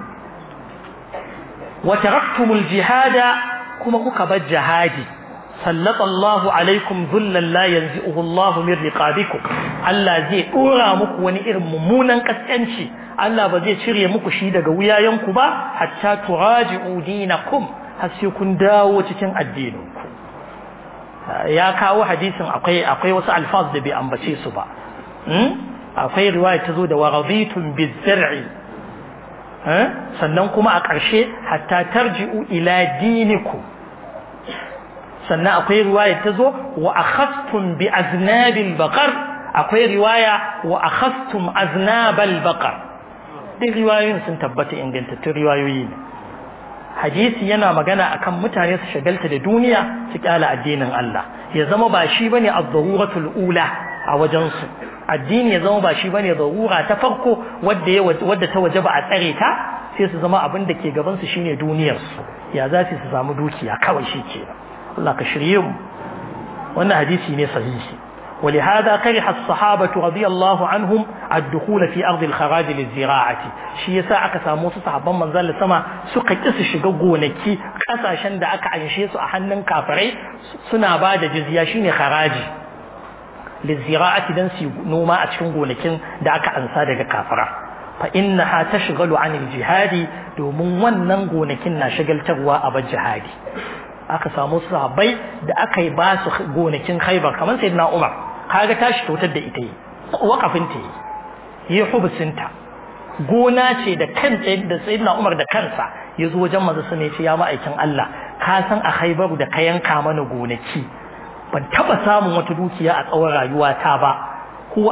wa taraktumul jihada kuma kuka bar jihadi sallallahu alaikum dhullan la yanzi'uhu Allah min riqabikum Allah zai dora muku wani irin mummunan kaskanci Allah ba zai cire muku shi daga wuyayenku ba hatta turaji'u dinakum har sai kun dawo cikin addininku ya kawo hadisin akwai wasu alfaz da bai ambace su ba akwai riwaya tazo da waraditum bizar'i sannan kuma a ƙarshe hatta tarji'u ila dinikum sannan akwai riwaya tazo wa akhadtum bi aznabil baqar akwai riwaya wa akhadtum aznabal baqar duk riwayoyin sun tabbata ingantattun riwayoyi ne hadisi yana magana akan mutane su shagalta da duniya su kyala addinin Allah ya zama ba shi bane az-zaruratul ula a wajen su addini ya zama ba shi bane zarura ta farko wadda ta wajaba a tsare ta sai su zama abin da ke gaban su shine duniyar su ya za su samu dukiya kawai shikenan Allah ka shirye mu wannan hadisi ne sahihi ولهذا كره الصحابة رضي الله عنهم الدخول في أرض الخراج للزراعة شي يسا aka samu su sahabban manzon sama suka kisa shiga gonaki kasashen da aka anshe su a hannun kafirai suna bada jizya shine kharaji lizira'ati dan su noma a cikin gonakin da aka ansa daga kafira fa innaha tashghalu 'anil jihadi domin wannan gonakin na shagaltarwa a bar jihadi aka samu sahabbai da aka yi ba su gonakin Khaibar kamar sayyidina Umar kaga tashi kyautar da ita yi wakafin ta yi hubsinta gona ce da kanta da sayyidina Umar da kansa yazo wajen manzo sun ce ya ma'aikin Allah ka san a Khaibar da ka yanka mana gonaki ban taba samun wata dukiya a tsawon rayuwata ba ko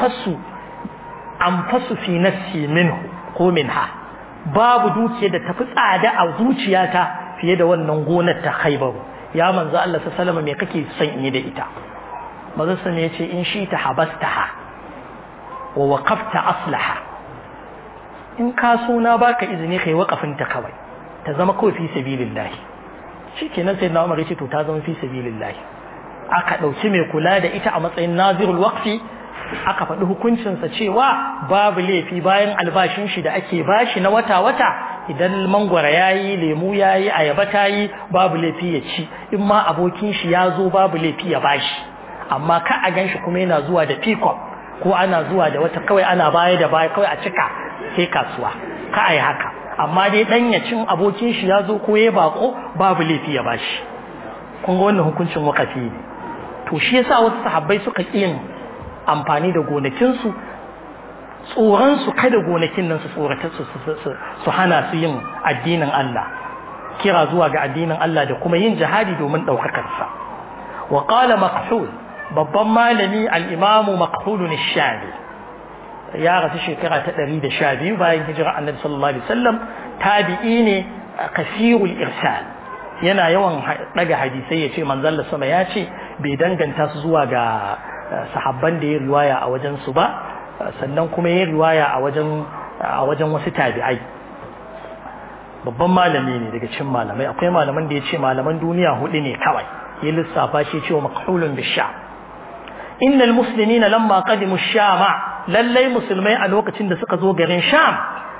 anfasu fi nafsi minhu ko minha babu dukiya da tafi tsada a zuciyata fiye da wannan gonar ta Khaibar ya manzo Allah sallallahu alaihi wasallam me kake son in yi da ita manzo sun yace in shi ta habastaha wa waqafta aslaha in ka so na baka izini kai waqafin ta kawai ta zama kawai fi sabilillah shikenan sai na Umar yace to ta zama fi sabilillah aka dauki mai kula da ita a matsayin nazirul waqfi aka faɗi hukuncinsa cewa babu laifi bayan albashin shi da ake bashi na wata-wata idan mangwara yayi lemu yayi ayaba tayi babu laifi ya ci in ma abokin shi ya zo babu laifi ya bashi amma ka a ganshi kuma yana zuwa da pick-up ko ana zuwa da wata kawai ana baya da baya kawai a cika sai kasuwa ka ai haka amma dai dan ya cin abokin shi ya zo ko ya bako babu laifi ya bashi kun ga wannan hukuncin wakafi ne to shi yasa wasu sahabbai suka yin amfani da gonakinsu tsoronsu kada gonakin nan su tsorata su hana su yin addinin Allah kira zuwa ga addinin Allah da kuma yin jihadi domin ɗaukakarsa wa qala maqhul babban malami al-imam maqhul ash-shami ya rasu shekara ta 112 bayan hijira annabi sallallahu alaihi wasallam tabi'i ne kasirul irsal yana yawan daga hadisai yace manzon Allah sama ya ce bai danganta su zuwa ga sahabban da ya riwaya a wajen su ba sannan kuma ya riwaya a wajen wasu tabi'ai babban malami ne daga cikin malamai akwai malaman da ya ce malaman duniya hudu ne kawai ya lissafa shi cewa makhulun bisha innal muslimina lamma qadimu shama lallai musulmai a lokacin da suka zo garin sham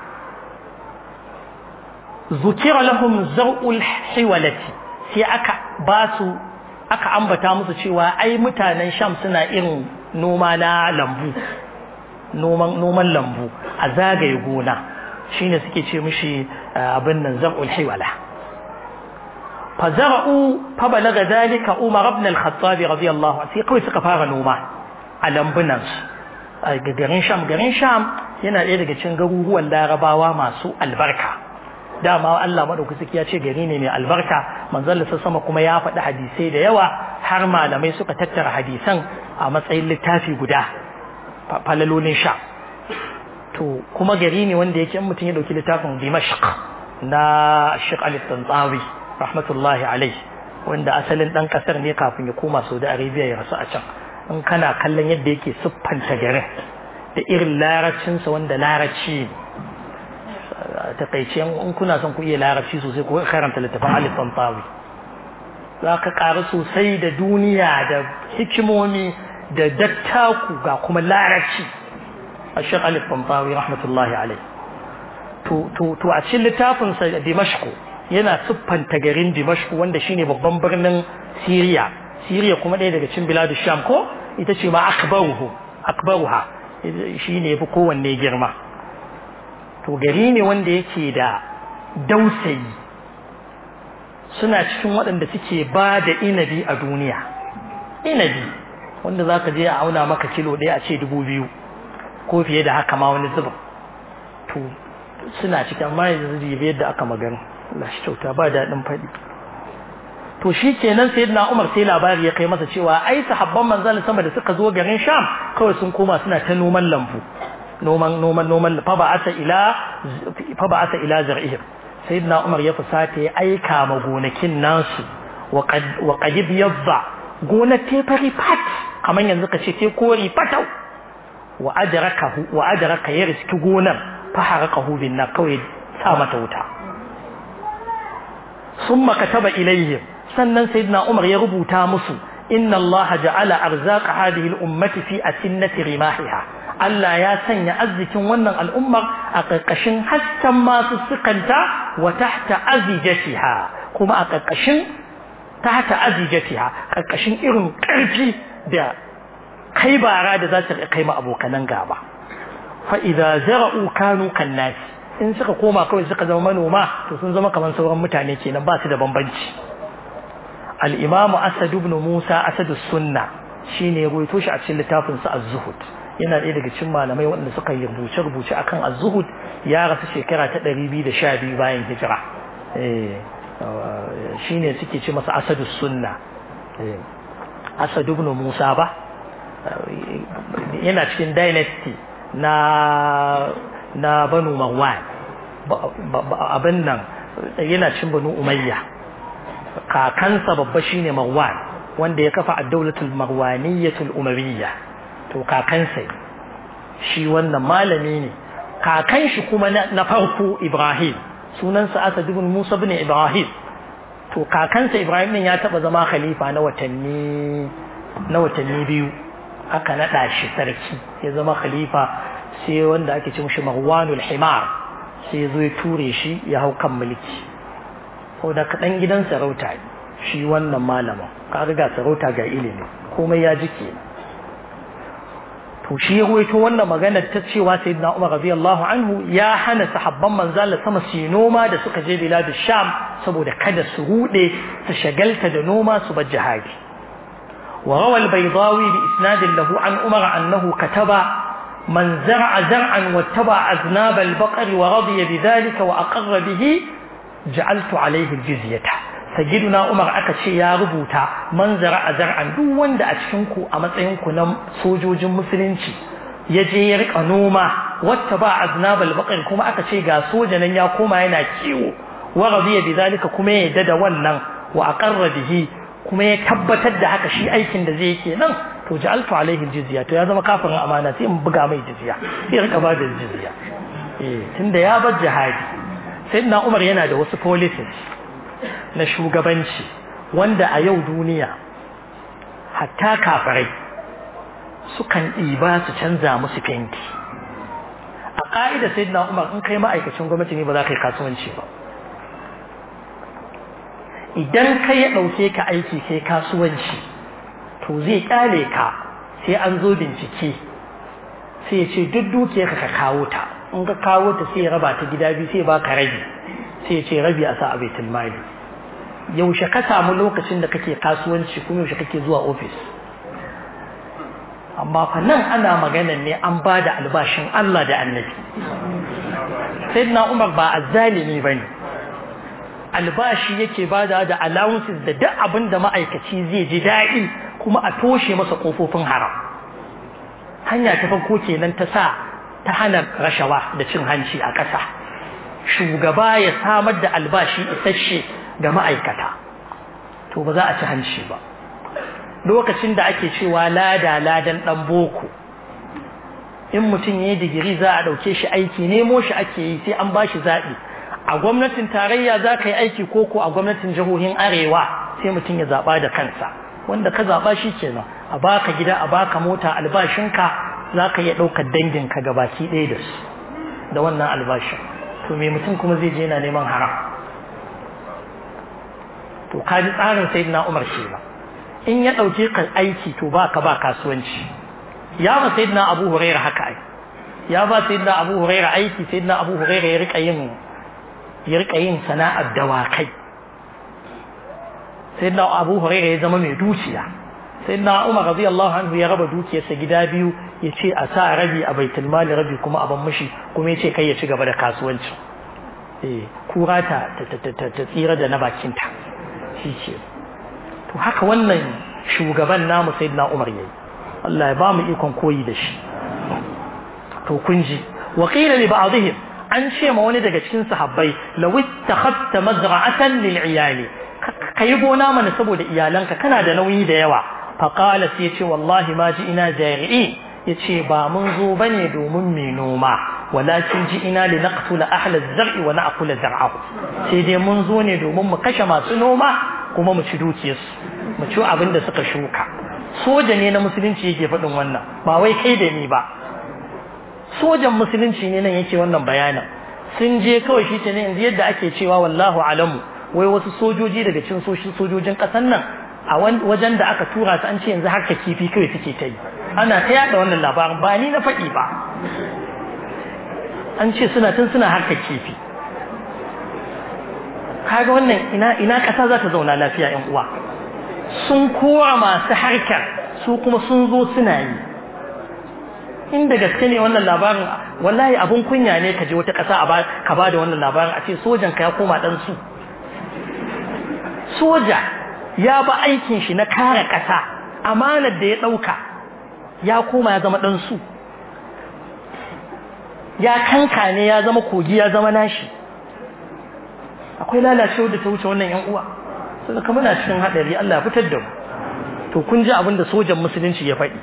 zukira lahum zaw'ul hiwalati sai aka ambata musu cewa ai mutanen sham suna irin noma na lambu noman lambu a zagaye gona shine suke ce mishi abin nan zar'ul hiwala fa zar'u fa balaga dalika Umar ibn al-Khattab radiyallahu anhu sai kawai suka fara noma a lambunan garin Sham yana ɗaya daga cikin garuruwan Larabawa masu albarka dama Allah madaukaki ya ce gari ne mai albarka manzon Allah sama kuma ya faɗi hadisai da yawa har malamai suka tattara hadisan a matsayin littafi guda falalolin sha to kuma gari ne wanda yake mutum ya dauki littafin Dimashq na Sheikh Ali Tantawi rahmatullahi alaihi wanda asalin dan kasar ne kafin ya koma Saudi Arabia ya rasu a can in kana kallon yadda yake siffanta garin da irin larabcinsa wanda larabci takaice in kuna son ku iya larabci sosai ku karanta littafin Ali Tantawi za ka ƙara sosai da duniya da hikimomi da dattaku ga kuma larabci a Sheikh Ali Tantawi rahmatullahi alaihi to a cikin littafin sa Dimashq yana siffanta garin Dimashq wanda shine babban birnin Syria kuma ɗaya daga cikin biladu Sham ko ita ce ma akbaruha shine yafi kowanne girma to gari ne wanda yake da dausayi suna cikin waɗanda suke ba da inabi a duniya inabi wanda zaka je a auna maka kilo ɗaya a ce 2000 ko fiye da haka ma wani zuba to suna cikin amma yanzu jibe yadda aka magana Allah shi kyauta ba daɗin faɗi to shi kenan sayyidina Umar sai labari ya kai masa cewa ai sahabban manzon sama da suka zo garin Sham kawai sun koma suna ta noman noman fa ba'asa ila zar'ihim. Sayyidina Umar ya fusata ya aika ma gonakin nasu wa qad yadda gonar ta fari fat kaman yanzu kace te kori fatau wa adraka ya riski gonar fa haraqahu bin nar kawai sa mata wuta. summa kataba ilayhim sannan sayyidina Umar ya rubuta musu inna Allah ja'ala arzaq hadhihi al-ummati fi asinnati rimahiha. Allah ya sanya arzikin wannan al'ummar a ƙarƙashin hasken masu sukanta wa tahta azijatiha, kuma a ƙarƙashin tahta azijatiha, ƙarƙashin irin ƙarfi da kai bara da za su kai ma abokanan gaba. Fa idza zara'u kanu kannas, in suka koma kawai suka zama manoma to sun zama kamar sauran mutane kenan, ba su da bambanci. Al-Imam Asad ibn Musa Asadus Sunna shine ya ruwaito shi a cikin littafin sa Az-Zuhud. Yana ɗaya daga cikin malamai waɗanda suka yi rubuce akan Az-Zuhud, ya rasu shekara ta 212 bayan hijira. Shine suke ce masa Asadus Sunna. Asad ibn Musa ba yana cikin dynasty na Banu Marwan, abin nan yana cikin Banu Umayya. Kakansa babba shine Marwan, wanda ya kafa ad-dawlatul marwaniyyatul umariyya. To kakansa shi wannan malami ne. Kakan shi kuma na farko Ibrahim, sunansa Asad ibn Musa ibn Ibrahim. To kakansa Ibrahim din ya taba zama khalifa na watanni biyu, aka nada shi sarki ya zama khalifa, sai wanda ake ce mishi Marwanul Himar sai ya zo ya ture shi ya hau kan mulki. Ko da kadan gidan sarauta shi wannan malamin, ka ga sarauta ga ilimi komai ya jike. To shi ya ruwaito wannan magana ta cewa sayyidina Umar radiyallahu anhu ya hana sahabban manzo Allah sama su noma da suka je biladush Sham saboda kada su rude su shagalta da noma su bar jihadi. Wa rawa al-Baydawi bi isnad lahu an Umar annahu kataba man zar'a zar'an wattaba aznab al-baqar wa radiya bidhalika wa aqarra bihi ja'altu alayhi al-jizyata. Sayyiduna Umar aka ce ya rubuta man zara'a zar'an, duk wanda a cikin ku a matsayin ku na sojojin musulunci ya je ya rika noma, wata ba aznabal baqar, kuma aka ce ga soja nan ya koma yana kiwo, wa radiya bidalika, kuma ya yadda da wannan, wa aqarra bihi, kuma ya tabbatar da haka shi aikin da zai yake nan, to ja'altu alaihi jizya, to ya zama kafirin amana sai in buga mai jizya, sai rika ba da jizya. Tunda ya bar jihadi. Sayyidina Umar yana da wasu policies na shugabanci wanda a yau duniya hatta kafirai sukan ɗiba su canza musu fenti. A ƙa'ida sayyidina Umar, in kai ma'aikacin gwamnati ne ba za ka yi kasuwanci ba. Idan kai ya ɗauke ka aiki kai kasuwanci, to zai ƙyale ka sai an zo bincike, sai ya ce duk dukiyar ka kawo ta, in ka kawo ta sai ya raba ta gida biyu, sai ya baka rabi, sai ya ce rabi a sa a baitul mali. Yaushe ka samu lokacin da kake kasuwanci, kuma yaushe kake zuwa ofis? Amma fa nan ana maganan ne an bada albashin Allah da Annabi. Sayyidina Umar ba azzalimi bane, albashi yake bada da allowances da duk abin da ma'aikaci zai ji daɗi, kuma a toshe masa kofofin haram. Hanya ta farko kenan ta hana rashawa da cin hanci a ƙasa. Shugaba ya samar da albashi isasshe ga ma'aikata, to ba za a ci hanci ba. Lokacin da ake cewa ladan dan boko, in mutum yayi digiri za a dauke shi aiki, nemo shi ake yi, sai an bashi zabi. A gwamnatin tarayya za ka yi aiki koko a gwamnatin jihohin arewa, sai mutum ya zaba da kansa. Wanda ka zaba shi kenan, a baka gida, a baka mota, albashinka za ka iya daukar danginka gabaki ɗaya da su da wannan albashin. To me mutum kuma zai je yana neman haram? To kaji tsarin sayyidina Umar kenan. In ya dauke ka aiki to baka ba kasuwanci. Ya ba sayyidina Abu Hurairah haka ai. Ya ba sayyidina Abu Hurairah aiki, sayyidina Abu Hurairah ya rika yin sana'ar dawakai. Sayyidina Abu Hurairah ya zama mai dukiya. Sayyidina Umar radiyallahu anhu ya raba dukiyarsa gida biyu, ya ce a sa rabi a baitul mali, rabi kuma a ban mishi, kuma ya ce kai ya ci gaba da kasuwanci. Kura ta tsira da na bakinta. Ce. To haka wannan shugaban namu sayyidina Umar yayi. Allah ya ba mu ikon koyi da shi. to kun ji wa qila li ba'dihim an ce ma wani daga cikin sahabbai law ittakhadta mazra'atan lil iyali kai gona mana saboda iyalanka kana da nauyi da yawa fa qala sai yace wallahi ma ji ina jari'i yace ba mun zo bane domin mu noma walakin ji ina li naqtula ahla az-zar'i wa na'kula zar'ahu sai dai mun zo ne domin mu kashe masu noma kuma mu ci dukiyarsu mu ci abin da suka shuka soja ne na musulunci yake faɗin wannan ba wai kai da ni ba sojan musulunci ne nan yake wannan bayanin sun je kawai shi ne yanzu yadda ake cewa wallahu alamu wai wasu sojoji daga cikin sojojin ƙasar nan a wajen da aka tura su an ce yanzu harka kifi kawai suke ta yi ana ta yada wannan labarin ba ni na faɗi ba an ce suna harka kifi kaga wannan ina ƙasa za ta zauna lafiya ƴan uwa sun kora masu harkar su kuma sun zo suna yi inda gaske ne wannan labarin wallahi abun kunya ne ka je wata ƙasa ka ba da wannan labarin a ce sojan ka ya koma dan su soja ya ba aikin shi na kare ƙasa amanar da ya ɗauka ya koma ya zama dan su ya kanka ne ya zama kogi ya zama nashi akwai lalacewa da ta wuce wannan yan uwa sai kuma muna cikin hadari Allah ya fitar da mu to kun ji abin da sojan musulunci ya faɗi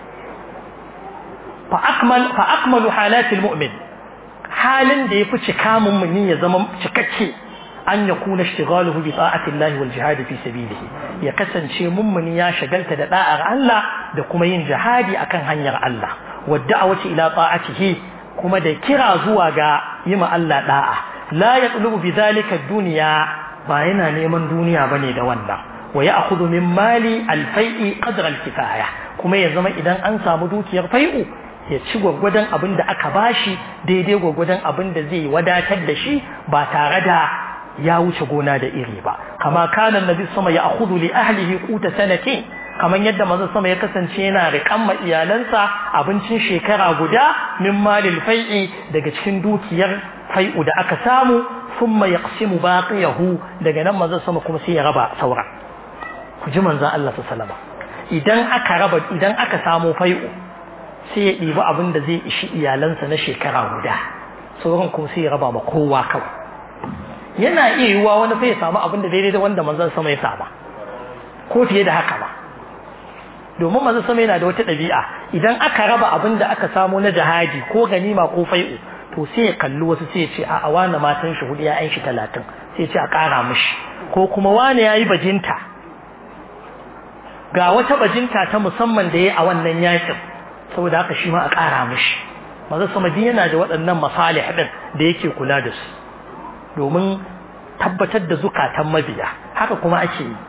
fa akmalu halatil mu'min halin da yafi cika mummuni ya zama cikakke an yakuna ishtighaluhu bi ta'ati Allah wal jihad fi sabilihi ya kasance mummuni ya shagalta da da'ar Allah da kuma yin jihadi akan hanyar Allah wa da'awati ila ta'atihi kuma da kira zuwa ga yima Allah da'a la yatlubu bi zalika ad-dunya ba yana neman duniya bane da wannan wa ya'khudhu min mali al-fai'i qadra al-kifaya kuma ya zama idan an samu dukiyar fai'u ya ci gwaggwadon abin da aka bashi daidai gwaggwadon abin da zai wadatar da shi ba tare da ya wuce gona da iri ba kama kana annabi sama ya akhudhu li ahlihi quta sanatin kaman yadda manzon sama ya kasance yana riƙan ma iyalansa abincin shekara guda min malil fai'i daga cikin dukiyar fai'u da aka samu thumma yaqsimu baqiyahu daga nan manzon sama kuma sai ya raba sauran ku ji manzon Allah sallallahu alaihi wasallam idan aka samu fai'u sai ya ɗibi abin da zai ishi iyalansa na shekara guda sauran kuma sai ya raba ma kowa kawai yana iya yiwuwa wani sai ya samu abin da daidai da wanda manzon sama ya saba ko fiye da haka ba domin manzon sama yana da wata ɗabi'a idan aka raba abin da aka samu na jihadi ko ganima ko fai'u to sai ya kalli wasu sai ya ce a wani matan shi hudu ya'yan shi 30 sai ya ce a ƙara mishi ko kuma wani yayi bajinta ga wata bajinta ta musamman da yayi a wannan yakin saboda haka shi ma a ƙara mishi manzon sama yana da waɗannan masalih din da yake kula da su domin tabbatar da zukatan mabiya haka kuma ake yi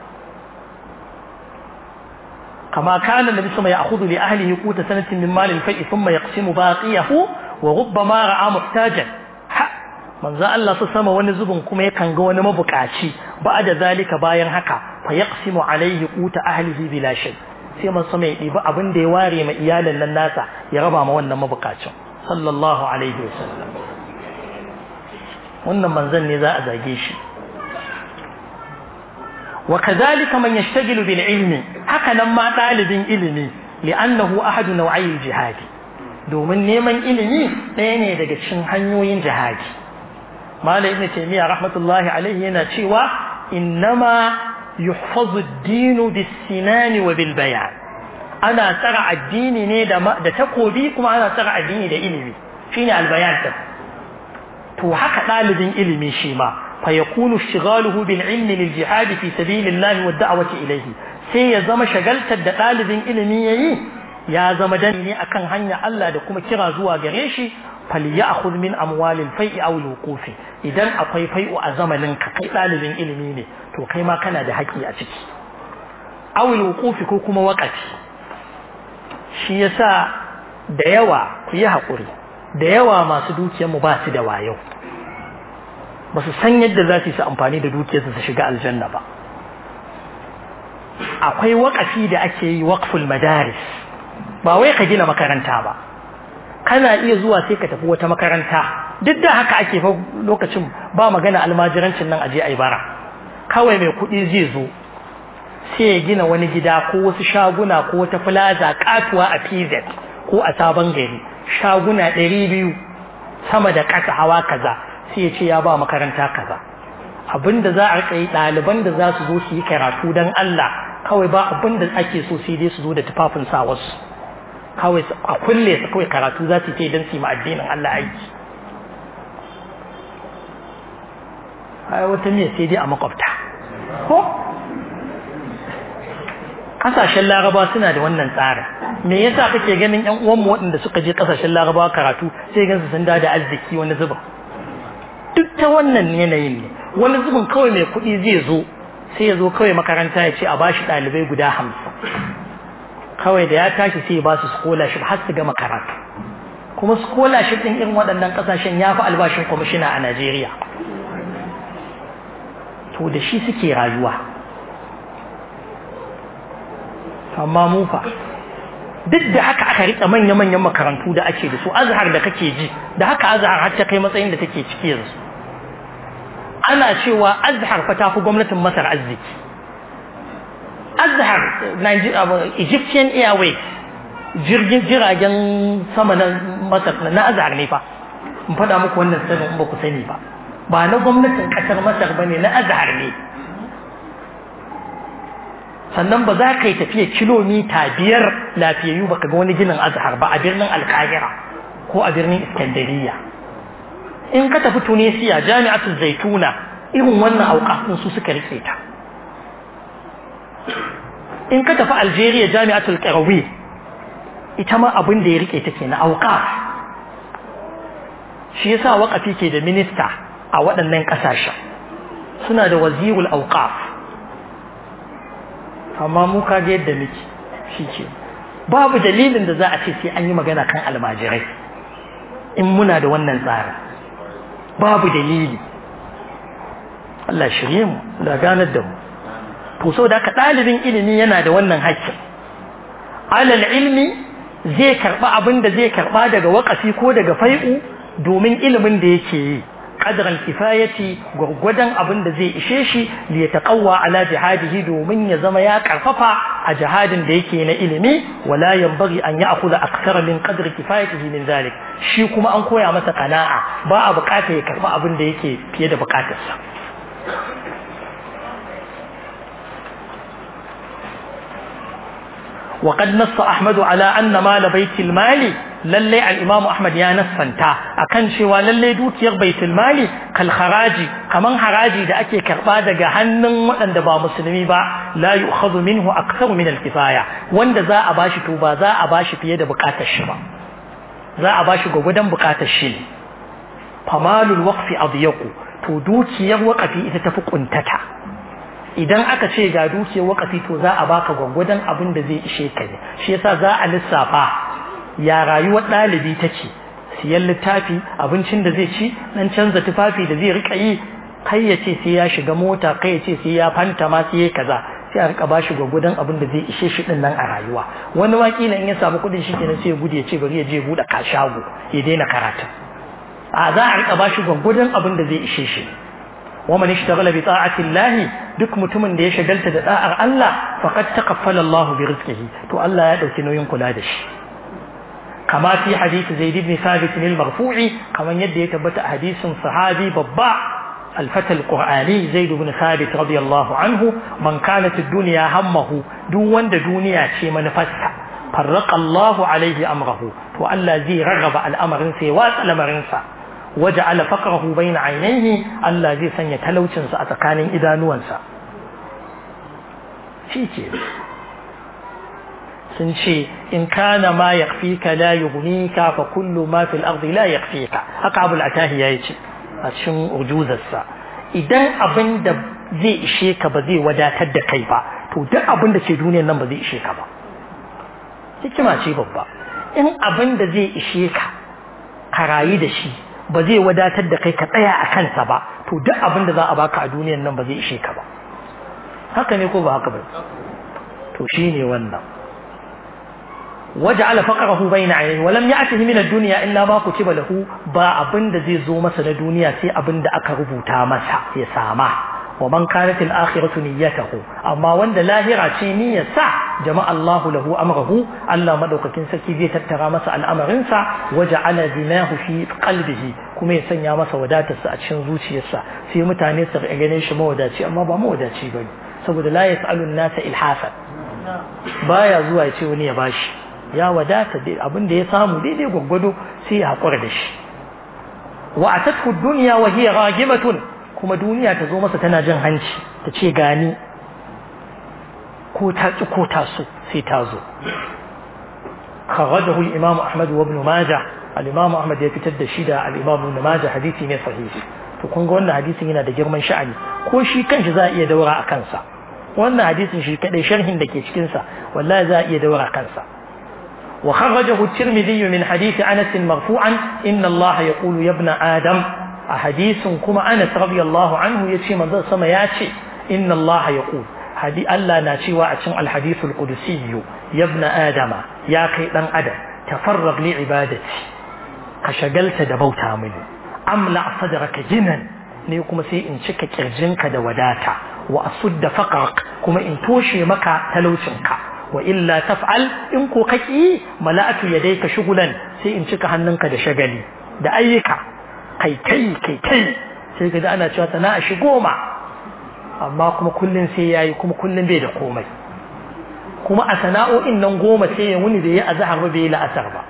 kama kana nabi sama ya'khudhu li ahlihi quta sanatin min malil fai'i thumma yaqsimu baqiyahu wa rubbama ra'a muhtajan manzo Allah su sama wani zubin kuma yakan ga wani mabukaci ba'da zalika bayan haka fa yaqsimu alayhi quta ahlihi bila shay sai man sama ya dibi abin da ya ware ma iyalan nan nasa ya raba ma wannan mabukacin sallallahu alaihi wasallam wannan manzon ne za a zage shi wa kadhalika man yashtagilu bil ilmi haka nan ma dalibin ilimi li'annahu ahadu naw'ai al-jihad domin neman ilimi ɗaya ne daga cikin hanyoyin jihadi malai ibn taymiya rahmatullahi alaihi yana cewa innama yuhfazu ad-din bis-sinan wa bil bayan ana tsara addini ne da takobi kuma ana tsara addini da ilimi shine al-bayan to haka dalibin ilimi shi ma fa yakunu ishtighaluhu bil ilmi lil jihad fi sabilillah wa da'wati ilayhi sai ya zama shagaltar da dalibin ilimi yayi ya zama dani ne akan hanya Allah da kuma kira zuwa gare shi falyakhudh min amwalil fai'i aw al-wuqufi idan akwai fai'u a zamanin ka kai dalibin ilimi ne to kai ma kana da haƙi a ciki aw al-wuqufi ko kuma waqati shi yasa da yawa ku yi hakuri da yawa masu dukiyar mu ba su da wayo ba su san yadda za su yi amfani da dukiyarsu su shiga aljanna ba akwai waqafi da ake yi waqful madaris ba wai ka gina makaranta ba kana iya zuwa sai ka tafi wata makaranta duk da haka ake fa lokacin ba magana almajirancin nan aje ai bara kawai mai kuɗi zai zo sai ya gina wani gida ko wasu shaguna ko wata plaza katuwa a PZ ko a sabon gari shaguna 200 sama da ƙasa hawa kaza sai ya ce ya ba makaranta kaza abinda za a rika yi ɗaliban da za su zo su yi karatu don Allah kawai ba abinda ake so sai dai su zo da tufafin sa wasu kawai a kulle su kawai karatu za su yi don su yi ma addinin Allah aiki ai wata ne sai dai a makwabta ko kasashen Laraba suna da wannan tsarin me yasa kake ganin ƴan uwanmu waɗanda suka je kasashen Laraba karatu sai gansu sun da arziki wani zuba duk ta wannan yanayin ne wani zubin kawai mai kuɗi zai zo sai ya zo kawai makaranta ya ce a bashi ɗalibai guda 50 kawai da ya tashi sai ya ba su scholarship har su gama karatu kuma scholarship ɗin irin waɗannan ƙasashen ya fi albashin kwamishina a Najeriya to da shi suke rayuwa amma mu fa duk da haka aka rika manya-manyan makarantu da ake da su Azhar da kake ji da haka Azhar har ta kai matsayin da take ciki yanzu ana cewa Azhar fa ta fi gwamnatin Masar arziki Azhar Egyptian Airways jiragen sama na Masar na Azhar ne fa mun faɗa muku wannan sanin in ba ku sani ba na gwamnatin ƙasar Masar bane na Azhar ne sannan ba za ka yi tafiya kilomita 5 lafiyayyu baka ga wani ginin Azhar ba a birnin Alkahira ko a birnin Iskandariya in ka tafi Tunisia Jami'atul Zaituna irin wannan auqafin su suka rike ta in ka tafi Algeria Jami'atul Qarawiyya ita ma abin da ya rike ta kenan auqaf shi yasa waqafi ke da minista a waɗannan ƙasashen suna da wazirul auqaf amma mu kage yadda muke shike babu dalilin da za a ce sai an yi magana kan almajirai in muna da wannan tsari babu dalili Allah shirye mu da ganar da mu to saboda haka dalibin ilimi yana da wannan haƙƙi alal ilmi zai karba abin da zai karba daga waqafi ko daga fai'u domin ilimin da yake yi قدر الكفاية غرغدن abin da zai ishe shi li yataqawwa ala jihadihi domin ya zama ya karfafa a jihadin da yake na ilimi wala yanbaghi an ya'khudha akthara min qadri kifayatihi min zalik shi kuma an koya masa qana'a ba a bukata ya karba abin da yake fiye da bukatarsa وقد نص أحمد على أن مال بيت المال للي الإمام أحمد يا نصنتا أكن شوا للي دوتير بيت المال كالخراج كمان خراجي دا أكي كربا دا جهنم وأن دبا مسلمي با لا يؤخذ منه أكثر من الكفاية وأن ذا أباشي توبا ذا أباشي في يد بقات الشبا ذا أباشي قودن بقات الشل فمال الوقف أضيق تودوتير وقفي إذا تفق انتتا idan aka ce ga dukiyar wakafi to za a baka gwangwadon abin da zai ishe ka ne shi yasa za a lissafa ya rayuwar ɗalibi take siyan littafi abincin da zai ci dan canza tufafi da zai rika yi kai ya ce sai ya shiga mota kai ya ce sai ya fanta ma sai ya kaza sai a rika bashi gwangwadon abin da zai ishe shi din nan a rayuwa wani wakila in ya samu kuɗin shi kenan sai ya gudu ya ce bari ya je ya buɗe kashago ya daina karatu a za a rika bashi gwangwadon abin da zai ishe shi ومن اشتغل بطاعة الله duk mutumin da ya shagalta da da'ar Allah faqad taqaffala Allah bi rizqihi to Allah ya dauki nauyin kula da shi kama fi hadith Zaid ibn Thabit al-Marfu'i kaman yadda ya tabbata a hadisin sahabi babba al-fata al-Qur'ani Zaid ibn Thabit radiyallahu anhu man kanat ad-dunya hammahu duk wanda duniya ce manufarsa farraqa Allah alayhi amrahu to Allah zai rarraba al'amarin sa ya watsa lamarin sa وجعل فقره بين عينيه الله زي سنة تلوشن سأتقانين إذا نوانسا شيء سنشي إن كان ما يكفيك لا يغنيك فكل ما في الأرض لا يكفيك أقعب العتاهي يأتي أشم أرجوز السا إذن أبن زي إشيك بزي ودا تد كيفا تو دا أبن دا شدوني نم بزي إشيك با كما شي ببا إن أبن زي إشيك كرايد شي ba zai wadatar da kai ka tsaya a kansa ba to duk abin da za a baka a duniyar nan ba zai ishe ka ba haka ne ko ba haka ba to shine wannan waja'ala faqrahu bayna 'aynayhi wa lam ya'tihi min ad-dunya illa ma kutiba lahu ba abin da zai zo masa na duniya sai abin da aka rubuta masa ya sama wa man kanat al-akhiratu niyyatuhu amma wanda lahira ce niyyarsa jama'a Allahu lahu amrahu Allah madaukakin sarki zai tattara masa al'amarinsa waja'ala dinahu fi qalbihi kuma ya sanya masa wadatarsa a cikin zuciyarsa sai mutane su ganin shi mawadaci amma ba mawadaci bane saboda la yas'alu an-nasa ilhafan baya zuwa ya ce wani ya bashi ya wadata dai abin da ya samu daidai gwaggwado sai ya hakura da shi wa atatku ad-dunya wa hiya ghagimatun kuma duniya ta zo masa tana jin hanci ta ce gani ko ta ci ko ta so sai ta zo kharajahu al-imam Ahmad wa ibn Majah al-imam Ahmad ya fitar da shi da al-imam ibn Majah hadisi ne sahihi to kun ga wannan hadisin yana da girman sha'ani ko shi kanshi za a iya daura a kansa wannan hadisin shi kadai sharhin da ke cikin sa wallahi za a iya daura kansa wa kharajahu at-Tirmidhi min hadith Anas marfu'an inna Allah yaqulu ya ibn Adam a hadisin kuma Anas radiyallahu anhu yace manzon sama yace inna Allah yaqulu hadi Allah na cewa a cikin al-hadith al-qudsi ya ibn Adama ya kai dan adam tafarrag li ibadati ka shagalta da bauta mini amla sadraka jinan ne kuma sai in cika kirjinka da wadata wa asudda faqrak kuma in toshe maka talaucinka wa illa taf'al in ko kaki mala'atu yadayka shugulan sai in cika hannunka da shagali da ayyuka kai sai ga ana cewa sana'a shi goma amma kuma kullun sai yayi kuma kullun bai da komai kuma a sana'o'in nan goma sai ya wuni da ya azhar ba bai la'asar ba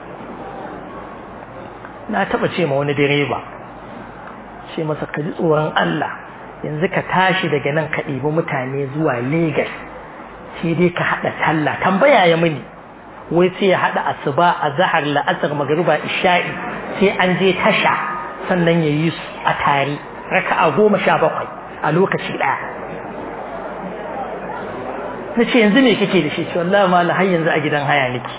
na taba ce ma wani direba ce masa ka ji tsoron Allah yanzu ka tashi daga nan ka ɗibi mutane zuwa Lagos sai dai ka haɗa sallah tambaya ya mini wai sai ya haɗa asuba azhar la'asar magriba isha'i sai an je tasha sannan ya yi su a tare raka'a 17 a lokaci ɗaya na ce yanzu me kake da shi ce wallahi mala har yanzu a gidan haya nake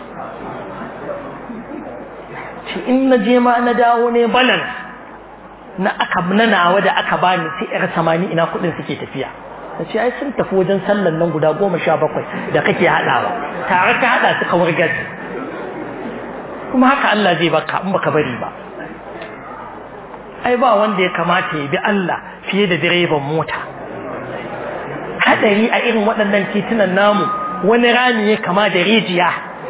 ce in na je ma na dawo ne balance na nawa da aka bani sai yar samani ina kudin suke tafiya na ce ai sun tafi wajen sallan nan guda 17 da kake hadawa tare ka hada su kawar gaji kuma haka Allah zai baka in baka bari ba ai ba wanda ya kamata ya bi Allah fiye da direban mota hadari a irin waɗannan titunan namu wani rami ya kama da rijiya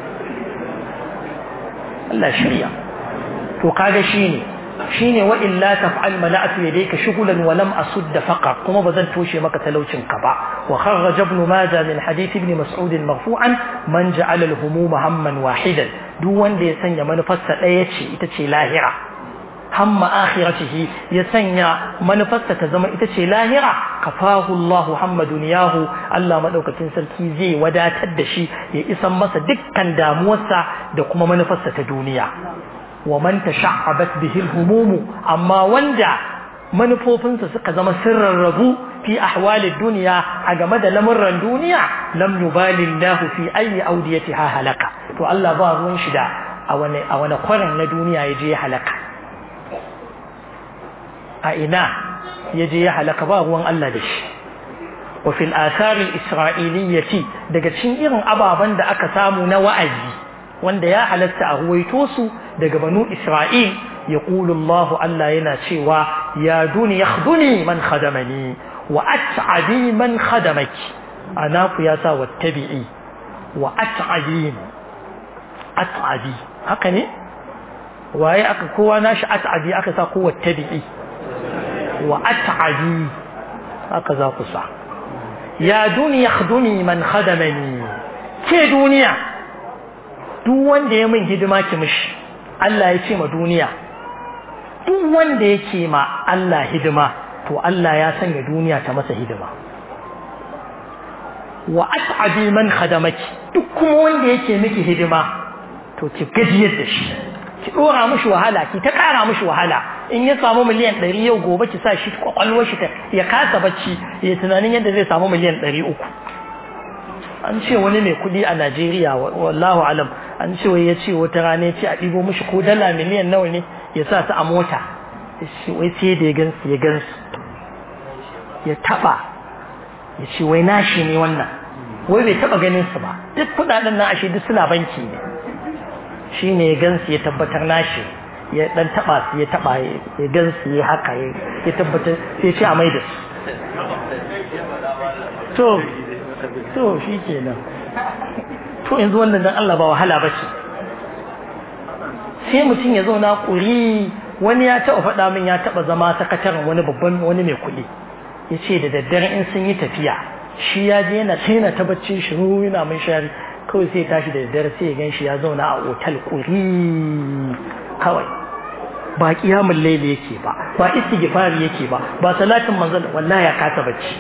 Allah shirya to kaga shine wa illa taf'al mala'atu yadayka shughlan wa lam asudda faqa kuma bazan toshe maka talaucin ka ba wa kharraj ibn majah min hadith ibn mas'ud marfu'an man ja'ala al-humuma hamman wahidan duk wanda ya sanya manufarsa daya ce ita ce lahira hamma akhiratihi ya sanya manufarsa ta zama ita ce lahira kafahu Allah hamma duniyahu Allah madaukakin sarki zai wadatar da shi ya isan masa dukkan damuwarsa da kuma manufarsa ta duniya wa man tasha'abat bihi al-humum amma wanda manufofinsa suka zama sirran rabu fi ahwali dunya a game da lamurran duniya lam yubali Allah fi ayi awdiyatiha halaka to Allah ba ruwan shi da a wani kwarin na duniya yaje ya halaka a ina yaje ya halaka ba ruwan Allah da shi wa fil athar al-isra'iliyyati daga cikin irin ababan da aka samu na wa'azi wanda ya halatta a ruwaito su daga banu Isra'il yaqulu Allah yana cewa ya duni yakhduni man khadamani wa at'abi man khadamaki ana ku ya sa wattabi'i wa at'abi haka ne waye aka kowa nashi at'abi aka sa ko wattabi'i wa at'abi haka za ku sa ya duni yakhduni man khadamani ke duniya duk wanda ya min hidima ki mishi Allah ya ce ma duniya duk wanda yake ma Allah hidima to Allah ya sanya duniya ta masa hidima wa at'abi man khadamaki duk kuma wanda yake miki hidima to ki gajiyar da shi ki dora mishi wahala ki ta kara mishi wahala in ya samu miliyan 100 yau gobe ki sa shi kwakwalwar shi ya kasa bacci ya tunanin yadda zai samu miliyan 300 an ce wani mai kudi a Najeriya wallahu alam an ce wai yace wata rana yace a dibo mishi ko dala miliyan nawa ne ya sa ta a mota wai sai da ya gansu ya taba yace wai nashi ne wannan wai bai taba ganin su ba duk kudaden nan ashe duk suna banki ne shine ya gansu ya tabbatar nashi ya dan taba su ya taba ya gansu ya haka ya tabbatar sai ya ce a maida su to shi kenan to yanzu wannan dan Allah ba wahala bace sai mutum ya zauna kuri. Wani ya taɓa faɗa min ya taɓa zama sakataren wani mai kuɗi ya ce da daddare in sun yi tafiya shi ya je yana sai na ta bacci shiru yana mai shari kawai sai tashi da daddare sai ya gan shi ya zauna a otal kuri kawai ba kiyamul layli yake ba istighfari yake ba salatin manzon wallahi ya kasa bacci.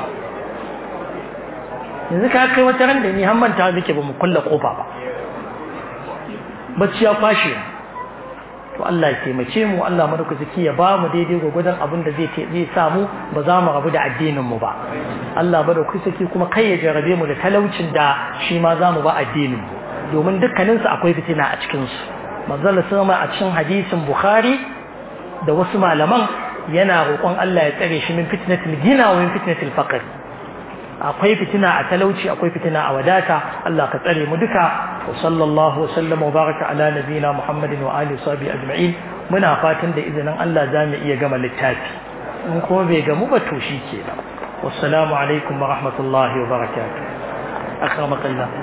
yanzu ka kai wata ran da ni har manta nake ba mu kulla kofa ba bacci ya kwashe to Allah ya taimake mu Allah madaukaki ya ba mu daidai gwagwadon abin da zai samu ba za mu rabu da addinin mu ba. Allah madaukaki kuma kai ya jarabe mu da talaucin da shi ma za mu ba addinin mu domin dukkanin su akwai fitina a cikin su. manzon sama a cikin hadisin Bukhari da wasu malaman yana roƙon Allah ya tsare shi min fitnatil gina wa min fitnatil faqr. akwai fitina a talauci akwai fitina a wadata. Allah ka tsare mu duka. wa sallallahu wa sallama wa baraka ala nabiyina Muhammadin wa alihi sahbihi ajma'in. muna fatan da izinin Allah zamu iya gama littafi in kuma bai gamu ba to shikenan. wassalamu alaikum wa rahmatullahi wa barakatuh. akramakallah.